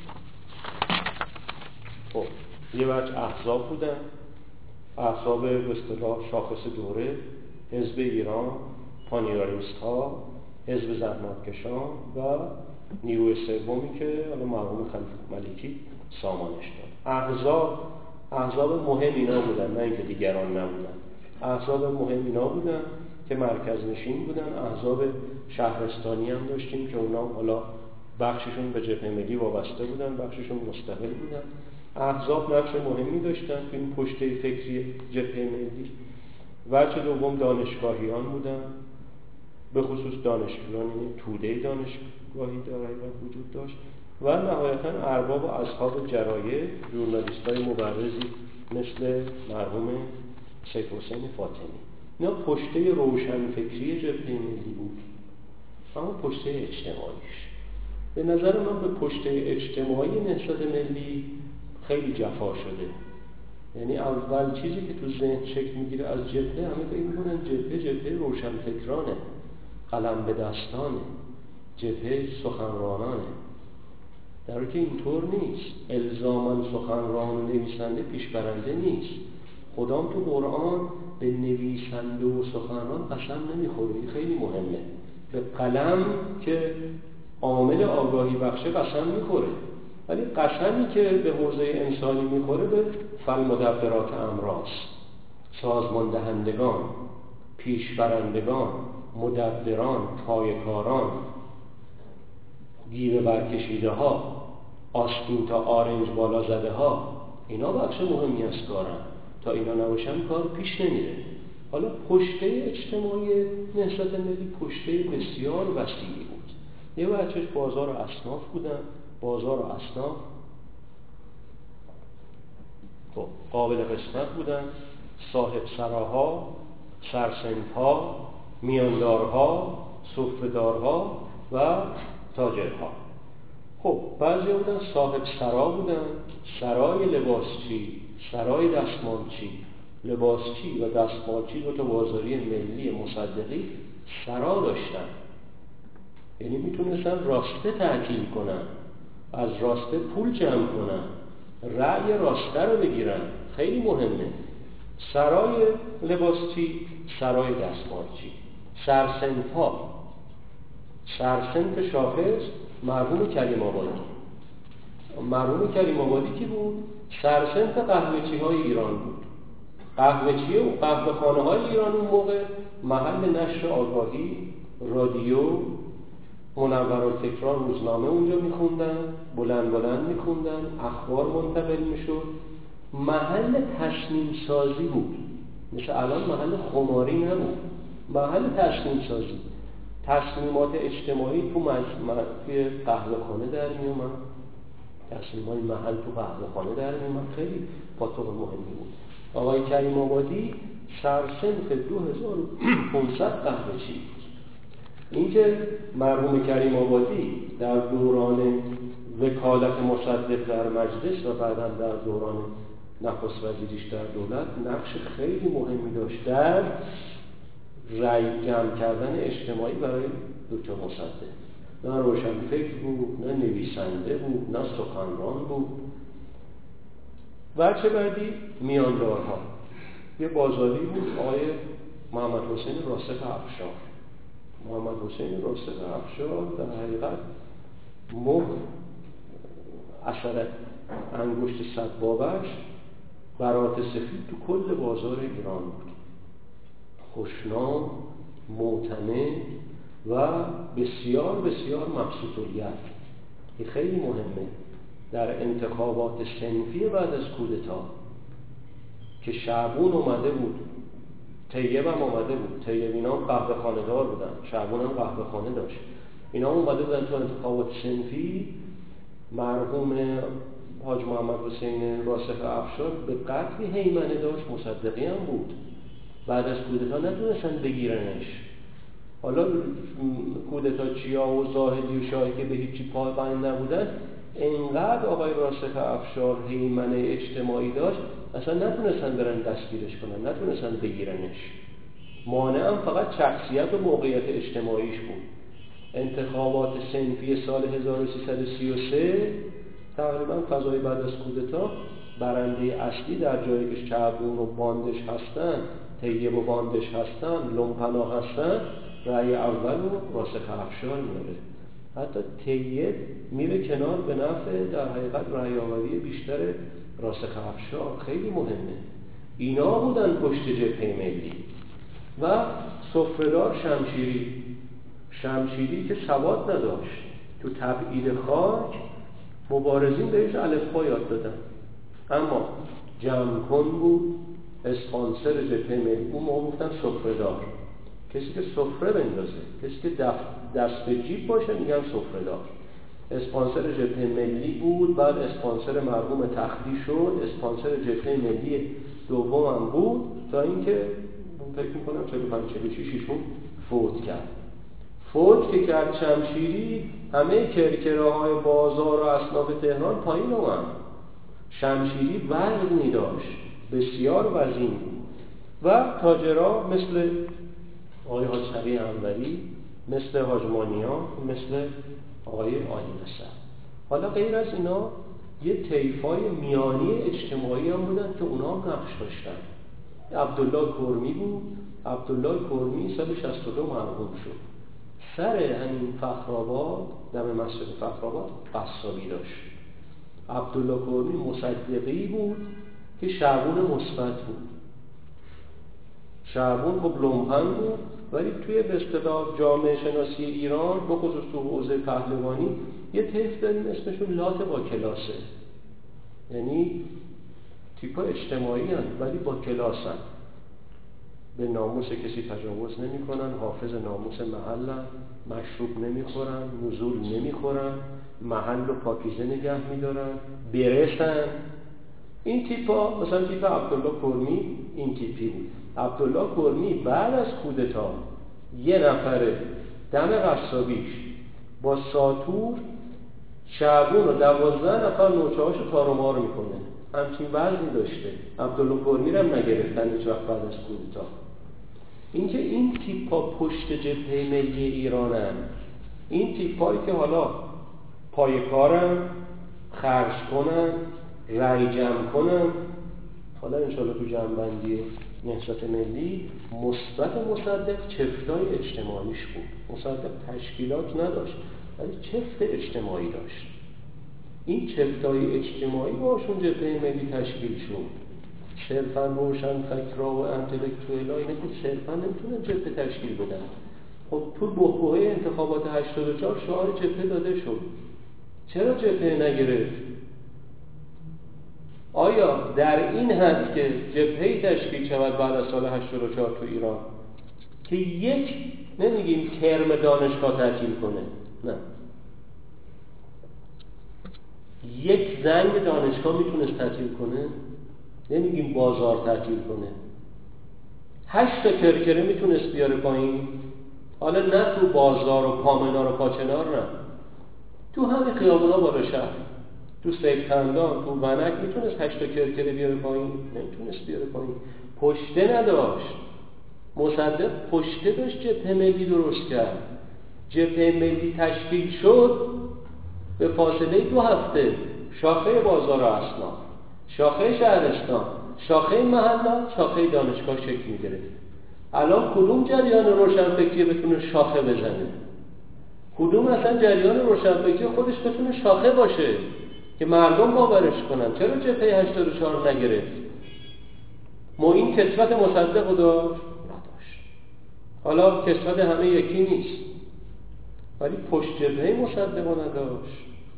خب یه بچه احزاب بودن، احزاب به اصطلاح شاخص دوره، حزب ایران، پانیرالیست ها، حزب زحمتکشان و نیروی سومی که حالا مرحوم خلیفه ملکی سامانش داد. احزاب احزاب مهم اینا بودن، نه اینکه دیگران نبودن. احزاب مهم اینا بودن که مرکز نشین بودن. احزاب شهرستانی هم داشتیم که اونا حالا بخششون به جبهه ملی وابسته بودن، بخششون مستقل بودن. احزاب نقش مهمی داشتن تو این پشته فکری جبهه ملی. وجه دوم دانشگاهیان بودن، به خصوص دانشگاهیان، یعنی توده دانشگاهی در حقیقت وجود داشت و نهایتاً ارباب و اصحاب جرایع، ژورنالیست‌های مبرزی مثل مرحوم سید حسین فاطمی. اینا پشته روشنفکری جبهه ملی بود، اما پشته اجتماعیش به نظر من به پشت اجتماعی نهضت ملی خیلی جفا شده. یعنی اول چیزی که تو ذهن شکل میگیره از جبهه، همه فکر میکنن جبهه جبهه روشنفکرانه، قلم به دستانه، جبهه سخنرانانه، در حالی که اینطور نیست. الزاماً سخنران و نویسنده پیشبرنده نیست. خدام تو قرآن به نویسنده و سخنران قسم نمیخوره. این خیلی مهمه. به قلم که عامل آگاهی بخشه قسم میخوره، ولی قسمی که به حوزه انسانی میخوره به فالمدبرات امراست، سازمان دهندگان، پیشبرندگان، مدبران، پایه‌کاران، گیره برکشیده ها، آستین تا آرنج بالا زده ها، اینا بخش مهمی از کارن. تا اینا نباشن کار پیش نمیره. حالا پشته اجتماعی نهضت ملی پشته بسیار وسیعی بود. یه بچهش بازار و اصناف بودن. بازار و اصناف خب قابل قسمت بودن. صاحب سراها، سرسنفها، میاندارها، سفره‌دارها و تاجرها. خب بعضی بودن صاحب سرا بودن، سرای لباسچی، سرای دستمالچی. لباسچی و دستمالچی دو تا بازاری ملی مصدقی سرا داشتن، یعنی میتونستن راسته تعطیل کنن، از راسته پول جمع کنن، رأی راسته رو بگیرن. خیلی مهمه. سرای لباسچی، سرای دستمالچی. سرسنفها، سرسنف شاخص مرحوم کریم آبادی. مرحوم کریم آبادی کی بود؟ سرسنف قهوه‌چی های ایران بود. قهوه‌چی و قهوه خانه های ایران اون موقع محل نشر آگاهی، رادیو، منورالفکران روزنامه اونجا میخوندن، بلند بلند میخوندن، اخبار منتقل میشد. محل تصمیم سازی بود، مثل الان محل خماری نبود، محل تصمیم سازی. تصمیمات اجتماعی تو توی قهوه خانه در میومد، تصمیمات محل تو قهوه خانه در میومد. خیلی پاتوق مهمی بود. آقای کریم آبادی سرسنف دو هزار و پانصد قهوه چی بود. اینکه مرحوم کریم آبادی در دوران وکالت مصدق در مجلس و بعداً در دوران نخست وزیریش در دولت نقش خیلی مهمی داشت در رأی جمع کردن اجتماعی برای دکتر مصدق. نه روشنفکر بود، نه نویسنده بود، نه سخنران بود. بچه بعدی میاندارها. یه بازاری بود آقای محمد حسین راسخ افشار. محمد حسین راسخ افشار در حقیقت مخ اثر انگشت سبابش برات سفید تو کل بازار ایران بود. خوشنام، معتمد و بسیار بسیار مبسوطیت. این خیلی مهمه. در انتخابات صنفی بعد از کودتا که شعبون اومده بود، طیب هم اومده بود. طیب اینا هم قهوه خانه دار بودن، شعبون هم قهوه خانه داشت. اینا هم اومده بودن تو انتخابات صنفی. مرحوم حاج محمد حسین راسخ افشار به قدری هیمنه داشت، مصدقی هم بود. بعد از کودتا نتونستن بگیرنش. حالا کودتا چیا و زاهدی و شاهی که به هیچی پایبند نبودن، انقدر آقای راسخ افشار هیمنه اجتماعی داشت اصلا نتونستن برن دستگیرش کنن، نتونستن بگیرنش. مانع هم فقط شخصیت و موقعیت اجتماعیش بود. انتخابات صنفی سال هزار و سیصد و سی و سه تقریبا فضای بعد از کودتا برنده اصلی در جایی که شعبون و باندش هستن، طیب و باندش هستن، لومپنا هستن، رأی اول و راسخ افشار میاره. حتی طیب میره کنار به نفع در حقیقت رأی آوری بیشتر راسخ افشار. خیلی مهمه. اینا بودن پشت جبهه ملی. و سفره‌دار شمشیری. شمشیری که سواد نداشت، تو تبعید خاک مبارزین بهش الفبا یاد دادن، اما جمع کن بود. اسپانسر جبهه ملی اون موقع گفتن سفره‌دار، کسی که سفره بندازه، کسی که دست به جیب باشه میگن سفره‌دار. اسپانسر جبهه ملی بود، بعد اسپانسر مرحوم تختی شد، اسپانسر جبهه ملی دوم هم بود تا اینکه فکر میکنم چهل و پنج چهل و شش ایشون فوت کرد. فوج که کرد شمشیری، همه کرکره‌های بازار و اصناف تهران پایین اومد. شمشیری وزنی داشت، بسیار وزین بود و تاجرها مثل آقای حاج شفیع انوری، مثل حاج مانیان، مثل آقای عالی نصر. حالا غیر از اینا یه طیفای میانی اجتماعی هم بودن که اونا هم نقش داشتن. عبدالله کرمی بود. عبدالله کرمی سال شصت و دو مرحوم شد. سر همین فخرآباد، دم مسجد فخرآباد قصابی داشت. عبدالله کرمی مصدقی بود که شعبون مثبت بود. شعبون خب لومپن بود، ولی توی به اصطلاح جامعه شناسی ایران به خصوص تو حوزه پهلوانی یه طیف داریم اسمشون لات با کلاسه، یعنی تیپا اجتماعی هن ولی با کلاس هن. به ناموس کسی تجاوز نمی کنن، حافظ ناموس محل هن، مشروب نمی خورن، نزول نمی خورن، محل رو پاکیزه نگه می دارن، برسن. این تیپا مثلا تیپ عبدالله کرمی این تیپی بود. عبدالله کرمی بعد از کودتا یه نفره دم قصابیش با ساتور شعبون و دوازده نفر نوچه‌هاش رو تارومار میکنه. همچین وزنی داشته. عبدالله کرمی رو هم نگرفتن هیچ وقت بعد از کودتا. اینکه این تیپا پشت جبهه ملی ایرانن، این تیپایی که حالا پای کارن، خرج کنن، رای جمع کنن. حالا انشاءالله تو جمع‌بندی نهضت ملی مثبت مصدق چفتای اجتماعیش بود. مصدق تشکیلات نداشت ولی چفت اجتماعی داشت. این چفتای اجتماعی باشون جبهه ملی تشکیل شد. صرفا روشن فکرها و انتلکتوئلا اینه که صرفا نمیتونن جبهه تشکیل بدن. خب تو بحبوحه انتخابات هشتاد و چهار شعار جبهه داده شد. چرا جبهه نگرفت؟ آیا در این حد که جبهه‌ای تشکیل شود بعد از سال هشتاد و چهار تو ایران که یک نمیگیم ترم دانشگاه تعطیل کنه، نه، یک زنگ دانشگاه میتونست تعطیل کنه، نمیگیم بازار تعطیل کنه، هشت تا کرکره میتونست بیاره پایین. حالا نه تو بازار و پامنار و پاچنار، نه، تو همین خیابونا بالا شهر، تو سیدخندان، تو ونک میتونست هشت تا کرکره بیاره پایین؟ نمیتونست بیاره پایین. پشته نداشت. مصدق پشته داشت جبهه ملی درست کرد. جبهه ملی تشکیل شد به فاصله دو هفته. شاخه بازار و اصناف، شاخه شهرستان، شاخه محلات، شاخه دانشگاه شکل می‌گرفت. الان کدوم جریان روشنفکری بتونه شاخه بزنه؟ کدوم اصلا جریان روشنفکری خودش بتونه شاخه باشه که مردم باورش کنن؟ چرا جبهه هشتاد و چهار نگرفت؟ ما این کسوت مصدق رو داشت؟ نداشت. حالا کسوت همه یکی نیست ولی پشت جبهه مصدق رو نداشت.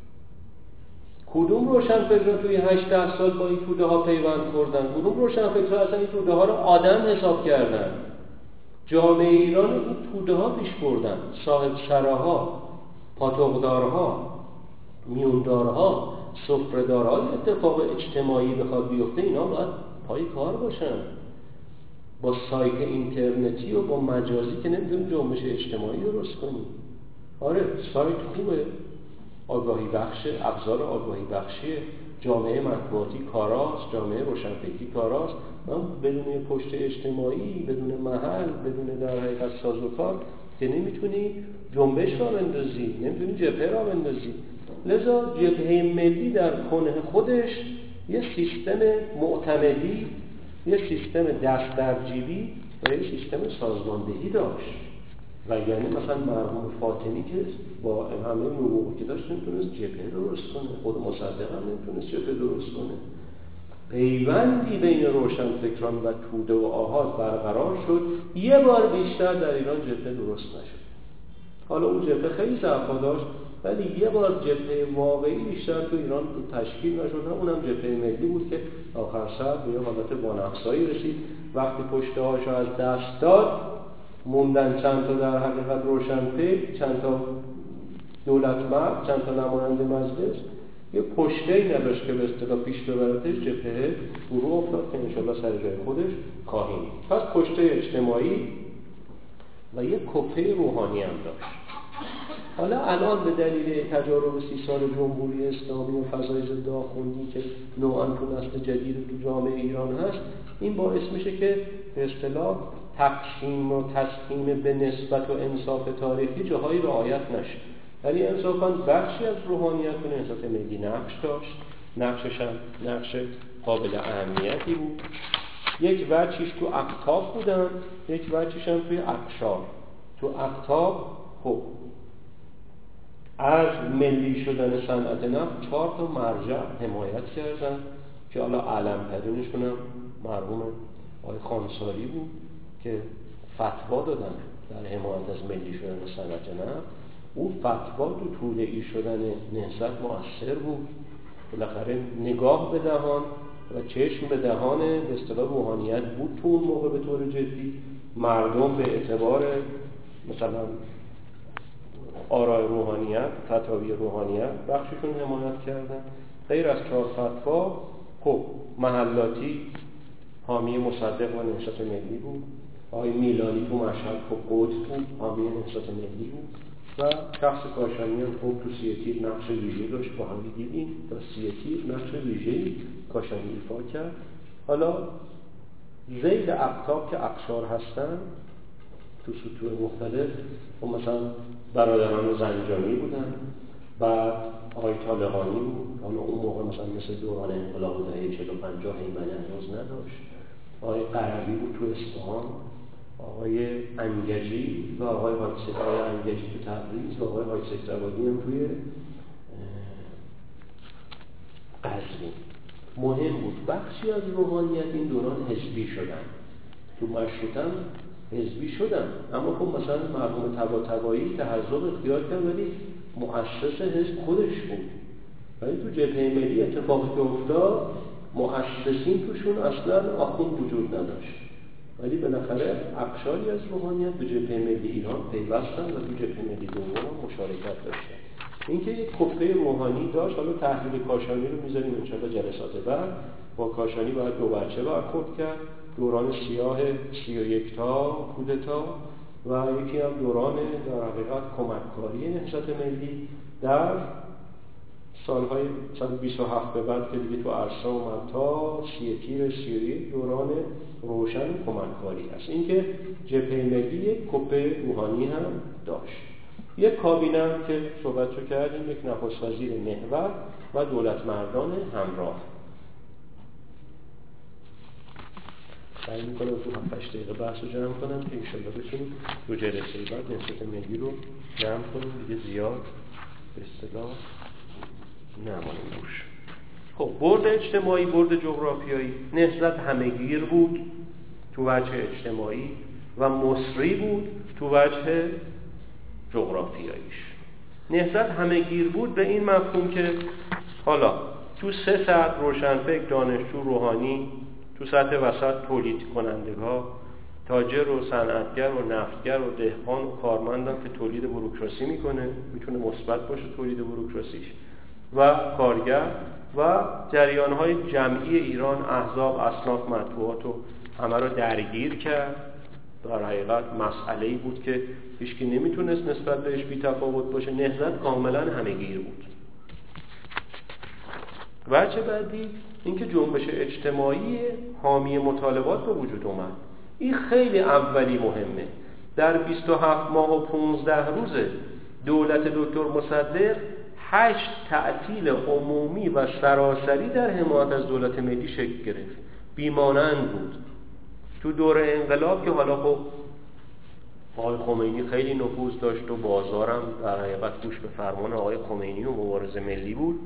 کدوم روشنفکرها توی هشت سال با این توده ها پیوند خوردن؟ کدوم روشنفکرها اصلا این توده ها رو آدم حساب کردن؟ جامعه ایران این توده ها پیش بردن. صاحب سراها، پاتوقدارها، میوندارها، سفره‌دارها. اتفاق اجتماعی بخواد بیفته اینا باید پای کار باشن. با سایت اینترنتی و با مجازی که نمیتونیم جنبش اجتماعی درست کنیم. آره سایت خوبه، آگاهی بخشه، ابزار آگاهی بخشیه، جامعه مطبوعاتی کاراست، جامعه روشنفکری کاراست. من بدون پشت اجتماعی، بدون محل، بدون در حقیقت سازوکار که نمیتونی جنبش را بندازی، نمیتونی جبهه را بندازی. لذا جبهه ملی در کنه خودش یه سیستم معتمدی، یه سیستم دست در جیبی و یه سیستم سازماندهی داشت. و یعنی مثلا مرحوم فاطمی که با همه نبوغی که داشت نمیتونست جبهه درست کنه، خود مصدق هم نمیتونست جبهه درست کنه. پیوندی بین روشنفکران و توده و آحاد برقرار شد. یه بار بیشتر در ایران جبهه درست نشد. حالا اون جبهه خیلی ضعف‌ها داشت ولی یه بار جبهه واقعی بیشتر تو ایران تشکیل نشد. اونم جبهه ملی بود که آخر سر به یه حالت بانفسایی رسید. وقتی پشته‌هاشو از دست داد موندن چند تا در حقیقت روشنفکر، چند تا دولت مرد، چند تا نماینده مجلس، یه پشته‌ای نداشت که به اصطلاح پیش ببرتش. جبهه فرو افتاد که انشالله سر جای خودش خواهیم. پس پشته اجتماعی و یه کفه روحانی هم داشت. حالا الان به دلیل تجارب سی سال جمهوری اسلامی و فضای ضد آخوندی که نوعاً تو نسل جدید تو جامعه ایران هست، این باعث میشه که به اصطلاح تقسیم و تسلیم به نسبت و انصاف تاریخی جاهایی رعایت نشه. ولی انصافاً بخشی از روحانیت و نهضت ملی نقش داشت، نقشش هم نقش قابل اهمیتی بود. یک وجهش تو اقطاب بودن، یک وجهش هم توی اقشار. تو اقطاب خب از ملی شدن صنعت نفت چهار تا مرجع حمایت کردن که حالا علم‌ترینشون هم مرحوم آقای خانساری بود که فتوا دادن در حمایت از ملی شدن صنعت نفت. او فتوا تو طولئی شدن نهضت مؤثر بود. بالاخره نگاه به دهان و چشم به دهان به اصطلاح روحانیت بود تو اون موقع به طور جدی. مردم به اعتبار مثلا آراء روحانیت، فتاوی روحانیت بخششون حمایت کردن. غیر از چهار فتوا خب محلاتی حامی مصدق و نهضت ملی بود. آقای میلانی تو مشهد خب قدس بود، حامی نهضت ملی بود. و شخص کاشانی هم خب تو سی تیر نقش ویژه‌ای داشت. با هم دیدیم تا سی تیر نقش ویژه‌ای کاشانی ایفا کرد. حالا ذیل اقطاب که اقشار هستن تو سطوح مختلف و مثلا برادران زنجانی بودن، بعد آقای طالقانی بود، حالا اون موقع مثلا مثل دوران انقلاب دهه چهل و پنجاه هیمنه هنوز نداشت. آقای قربی بود تو اصفهان، آقای انگجی و آقای حاجی آقای انگجی تو تبریز و آقای حاجی سکرابادی هم توی قزوین. مهم بود بخشی از روحانیت این دوران حزبی شدن، تو مشروطه حزبی شدن، اما خب مثلا مرحوم طباطبایی تحزب اختیار کرد ولی مؤسس حزب خودش بود. ولی تو جبهه ملی اتفاقی که افتاد مؤسسین توشون اصلا آخوند وجود نداشت، ولی بالاخره اقشاری از روحانیت به جبهه ملی ایران پیوستن و تو جبهه ملی دوم مشارکت داشتن. اینکه یک کفه روحانی داشت. حالا تحلیل کاشانی رو میذاریم انشاءالله جلسات بعد. با کاشانی باید دو بچه برخورد کرد، دوران سیاه سی و یک تا کودتا و یکی هم دوران در حقیقت کمککاری نهضت ملی در سالهای سال بیست و هفت به بعد که دیگه تو عرصه اومد تا سی تیر سی و یک دوران روشن کمککاری هست. اینکه جبهه ملی یک کپه روحانی هم داشت. یک کابینه هم که صحبتشو کردیم، یک نخست وزیر محور و دولت مردان همراه. سعی میکنم تو هفت هشت دقیقه بحث رو جمع کنم که انشالله بتونیم دو جلسه بعد نهضت ملی رو جمع کنیم، دیگه زیاد به اصطلاح نمانیم روش. خب برد اجتماعی، برد جغرافیایی. نهضت همه‌گیر بود تو وجه اجتماعی و مصری بود تو وجه جغرافیاییش. نهضت همه‌گیر بود به این مفهوم که حالا تو سه سطح روشنفکر، دانشجو، روحانی، تو سطح وسط تولید کنندگ‌ها، تاجر و صنعتگر و نفتگر و دهقان و کارمندان که تولید بوروکراسی میکنه، میتونه مثبت باشه تولید بوروکراسیش، و کارگر و جریان‌های جمعی ایران، احزاب، اصناف، مطبوعات و همه رو درگیر کرد. در حقیقت مسئله‌ای بود که هیچکی نمیتونست نسبت بهش بی‌تفاوت باشه. نهضت کاملا همه‌گیر بود. وجه بعدی اینکه جنبش اجتماعی حامی مطالبات به وجود اومد. این خیلی اولی مهمه. در بیست و هفت ماه و پانزده روز دولت دکتر مصدق هشت تعطیل عمومی و سراسری در حمایت از دولت ملی شکل گرفت. بیمانند بود. تو دوره انقلاب که حالا خب آقای خمینی خیلی نفوذ داشت و بازارم در حقیقت گوش به فرمان آقای خمینی و مبارزه ملی بود،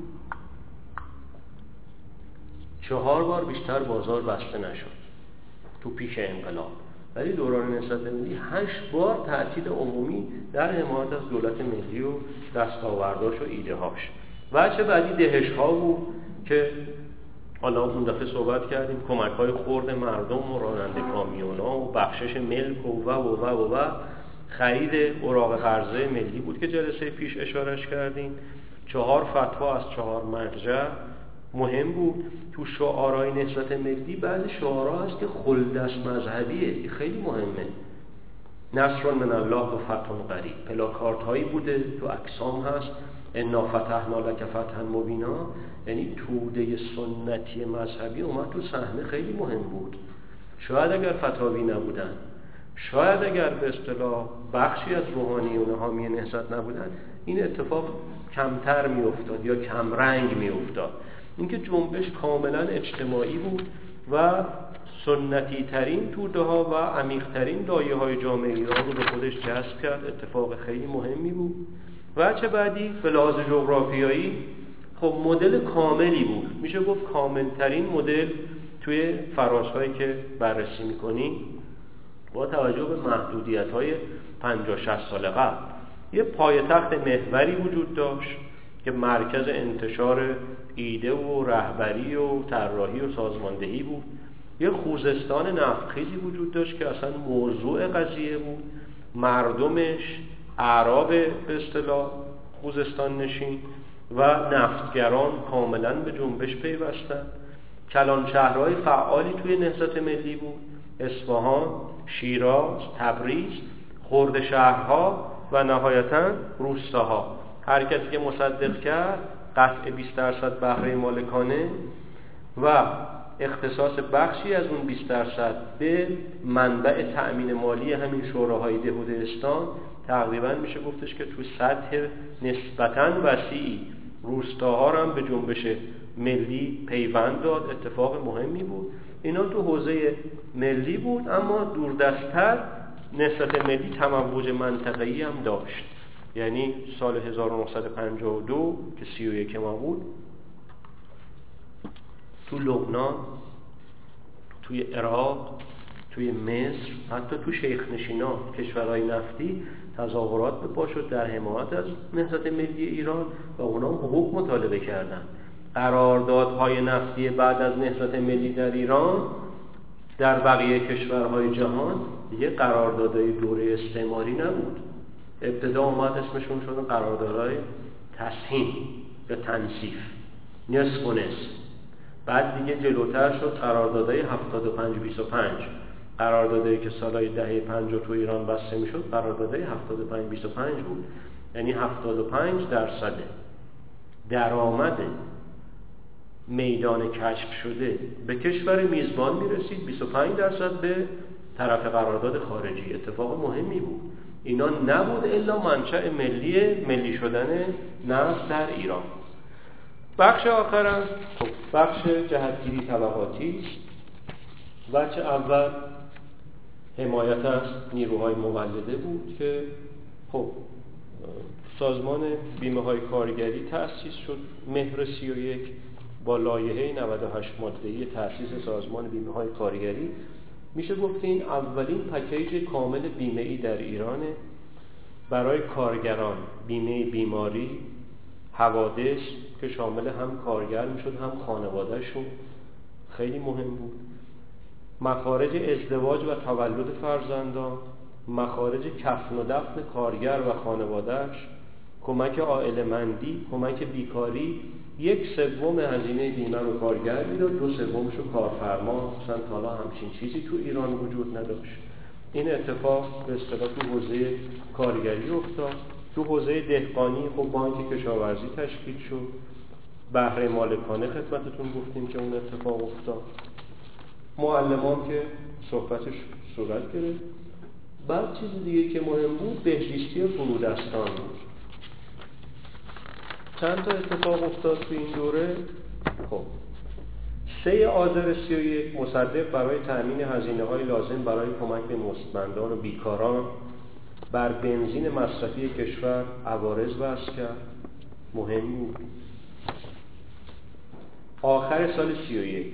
چهار بار بیشتر بازار بسته نشد تو پیش انقلاب. ولی دوران نهضت ملی هشت بار تعطیل عمومی در حمایت از دولت ملی و دستاورداش و ایده‌هاش. وجه بعدی دهش ها بود که حالا اون دفعه صحبت کردیم، کمک‌های خرد مردم و راننده کامیونا و بخشش ملک و و و و و خرید اوراق قرضه ملی بود که جلسه پیش اشارهش کردیم. چهار فتوا از چهار مرجع مهم بود. تو شعارهای نهضت ملی بعضی شعارها هست که خلد است مذهبیه، خیلی مهمه. نصر من الله و فتح قریب، پلاکارت هایی بوده، تو اقسام هست، انا فتحنا لک فتحا مبینا. یعنی توده سنتی مذهبی اومد تو صحنه، خیلی مهم بود. شاید اگر فتاوی نبودن، شاید اگر به اصطلاح بخشی از روحانیون حامی نهضت نبودن، این اتفاق کمتر می افتاد یا کم رنگ می افتاد. اینکه جنبش کاملا اجتماعی بود و سنتی ترین توده ها و عمیق ترین لایه های جامعه ایران رو به خودش جذب کرد، اتفاق خیلی مهمی بود. و چه بعدی به لحاظ جغرافیایی خب مدل کاملی بود، میشه گفت کامل ترین مدل توی فرازهایی که بررسی میکنیم با توجه به محدودیت های پنجاه شصت سال قبل. یه پایتخت محوری وجود داشت که مرکز انتشار ایده و رهبری و طراحی و سازماندهی بود. یه خوزستان نفتخیزی وجود داشت که اصلا موضوع قضیه بود، مردمش اعراب به اصطلاح خوزستان نشین و نفتگران کاملا به جنبش پیوستند. کلان شهرهای فعالی توی نهضت ملی بود، اصفهان، شیراز، تبریز، خرد شهرها و نهایتاً روستاها. هر کسی که مصدق کرد قطع بیست درصد بهره مالکانه و اختصاص بخشی از اون بیست درصد به منبع تأمین مالی همین شوراهای دهودستان، تقریباً میشه گفتش که تو سطح نسبتاً وسیعی روستاها هم به جنبش ملی پیوند داد. اتفاق مهمی بود. اینا تو حوزه ملی بود، اما دوردست‌تر نهضت ملی تموج منطقه‌ای هم داشت. یعنی سال هزار و نهصد و پنجاه و دو که سی و یک ما بود، تو لبنان، توی عراق، توی مصر، حتی تو شیخ نشینان کشورهای نفتی تظاهرات به پا شد در حمایت از نهضت ملی ایران و اونا هم حقوق مطالبه کردن. قراردادهای نفتی بعد از نهضت ملی در ایران در بقیه کشورهای جهان دیگه قراردادهای دوره استعماری نبود. ابتدا اومد اسمشون شدن قراردادهای تسهیم یا تنصیف، نصف و نصف. بعد دیگه جلوتر شد قراردادهای هفتاد و پنج بیست و پنج. قراردادهایی که سالهای دهه پنجاه تو ایران بسته میشد قراردادهای هفتاد و پنج بیست و پنج بود. یعنی هفتاد و پنج درصد درآمد میدان کشف شده به کشور میزبان میرسید، بیست و پنج درصد به طرف قرارداد خارجی. اتفاق مهمی بود. اینا نبود الا منشأ ملی ملی شدن نفت در ایران. بخش آخر هم خب بخش جهتگیری طبقاتی است. بخش اول حمایت از نیروهای مولده بود که خب سازمان بیمه های کارگری تأسیس شد مهر سی و یک با لایحه نود و هشت ماده‌ای تأسیس سازمان بیمه های کارگری. میشه گفت این اولین پکیج کامل بیمه‌ای در ایرانه برای کارگران. بیمه بیماری، حوادث که شامل هم کارگر میشد هم خانوادهشون، خیلی مهم بود. مخارج ازدواج و تولد فرزندان، مخارج کفن و دفن کارگر و خانوادهش، کمک عائله‌مندی، کمک بیکاری. یک سوم هزینه بیمه رو کارگر میداد، دو سومش رو کارفرما. مثلا تا حالا همچین چیزی تو ایران وجود نداشت. این اتفاق به اصطلاح تو حوزه کارگری افتاد. تو حوزه دهقانی خب بانک کشاورزی تشکیل شد. بهره مالکانه خدمتتون گفتیم که اون اتفاق افتاد. معلمان که صحبتش صورت گرفت. بعد چیز دیگه که مهم بود بهزیستی فرودستان بود. چند تا اتفاق افتاد تو این دوره. خب سه آذر سی و یک مصدق برای تأمین هزینه‌های لازم برای کمک به مستمندان و بیکاران بر بنزین مصرفی کشور عوارض وضع کرد. مهم بود. آخر سال سی و یک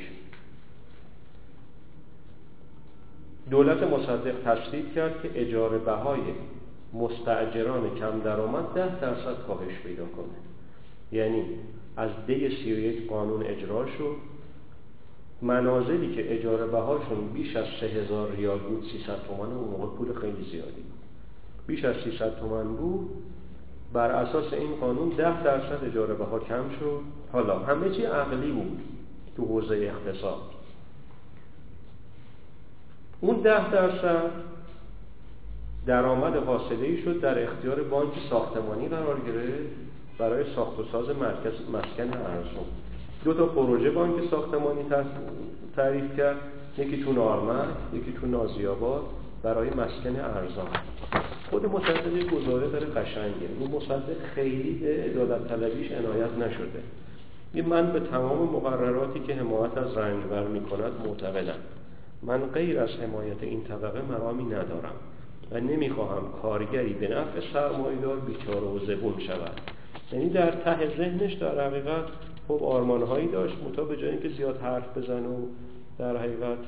دولت مصدق تصویب کرد که اجاره بهای مستاجران کم درآمد ده درصد کاهش پیدا کنه. یعنی از دی سی و یک قانون اجرا شد. منازلی که اجاره بهاشون بیش از سه هزار ریال بود، سیصد تومان، اون موقع پول خیلی زیادی بود، بیش از سیصد تومان بود، بر اساس این قانون ده درصد اجاره بها کم شد. حالا همه چی عقلی بود تو حوزه اقتصاد. اون ده درصد درآمد حاصله‌ای شد در اختیار بانک ساختمانی قرار گرفت برای ساخت و ساز مرکز مسکن ارزون. دو تا پروژه بانک ساختمانی تعریف کرد، یکی تو نارمک، یکی تو نازی‌آباد برای مسکن ارزان. خود مصدق یک گزاره داره قشنگه، این مصدق خیلی به عدالت طلبیش عنایت نشده. این من به تمام مقرراتی که حمایت از رنجبر می‌کند معتقدم. من غیر از حمایت این طبقه مرامی ندارم و نمیخواهم کارگری به نفع سرمایه‌دار بیچاره و زبون شود. یعنی در ته ذهنش در حقیقت خب آرمان‌هایی داشت، متا به جای اینکه زیاد حرف بزنه و در حقیقت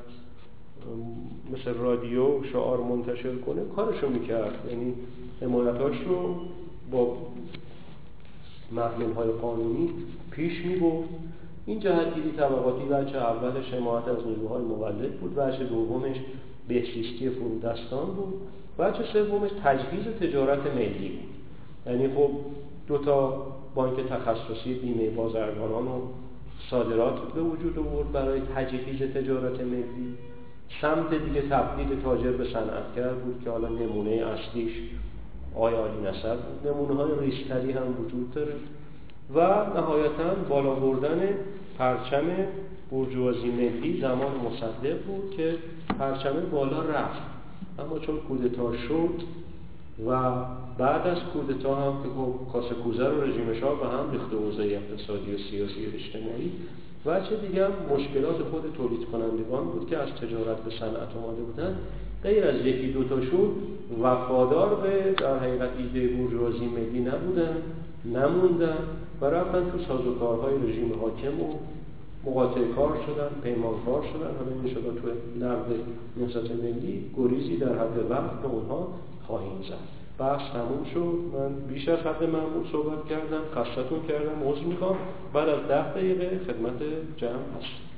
مثل رادیو شعار منتشر کنه کارشو میکرد، یعنی حمایتاش رو با محمل‌های قانونی پیش میبرد. این جهتگیری طبقاتی بچه اولش حمایت از نیروهای مولد بود، بچه دومش بهزیستی فرودستان بود، بچه سومش تجهیز تجارت ملی بود. یعنی خب دو تا بانک تخصصی بیمه بازرگانان و صادرات به وجود آورد برای تجهیز تجارت ملی. سمت دیگه تبدیل تاجر به صنعتگر بود که حالا نمونه اصلیش آقای عالی نصر بود. نمونه های ریشتری هم وجود داره و نهایتاً بالا بردن پرچم بورژوازی ملی زمان مصدق بود که پرچم بالا رفت، اما چون کودتا شد و بعد از کودتا هم که کاسه کوزه رو رژیم شاه به هم ریخت، اوضاع اقتصادی و سیاسی و اجتماعی و چه دیگه هم مشکلات خود تولید کنندگان بود که از تجارت به صنعت آمده بودن، غیر از یکی دوتاشون وفادار به در حقیقت ایده بورژوازی ملی نبودن، نموندن و رفتن تو سازوکارهای رژیم حاکم و مقاطع کار شدن، پیمانکار شدن. حالا این شده تو نقد نهضت ملی گریزی در حد وقت به اونها خواهیم زد. بحث تموم شد. من بیش از حد معمول صحبت کردم، خستتون کردم، عذر میخوام. بعد از ده دقیقه خدمت جمع هست.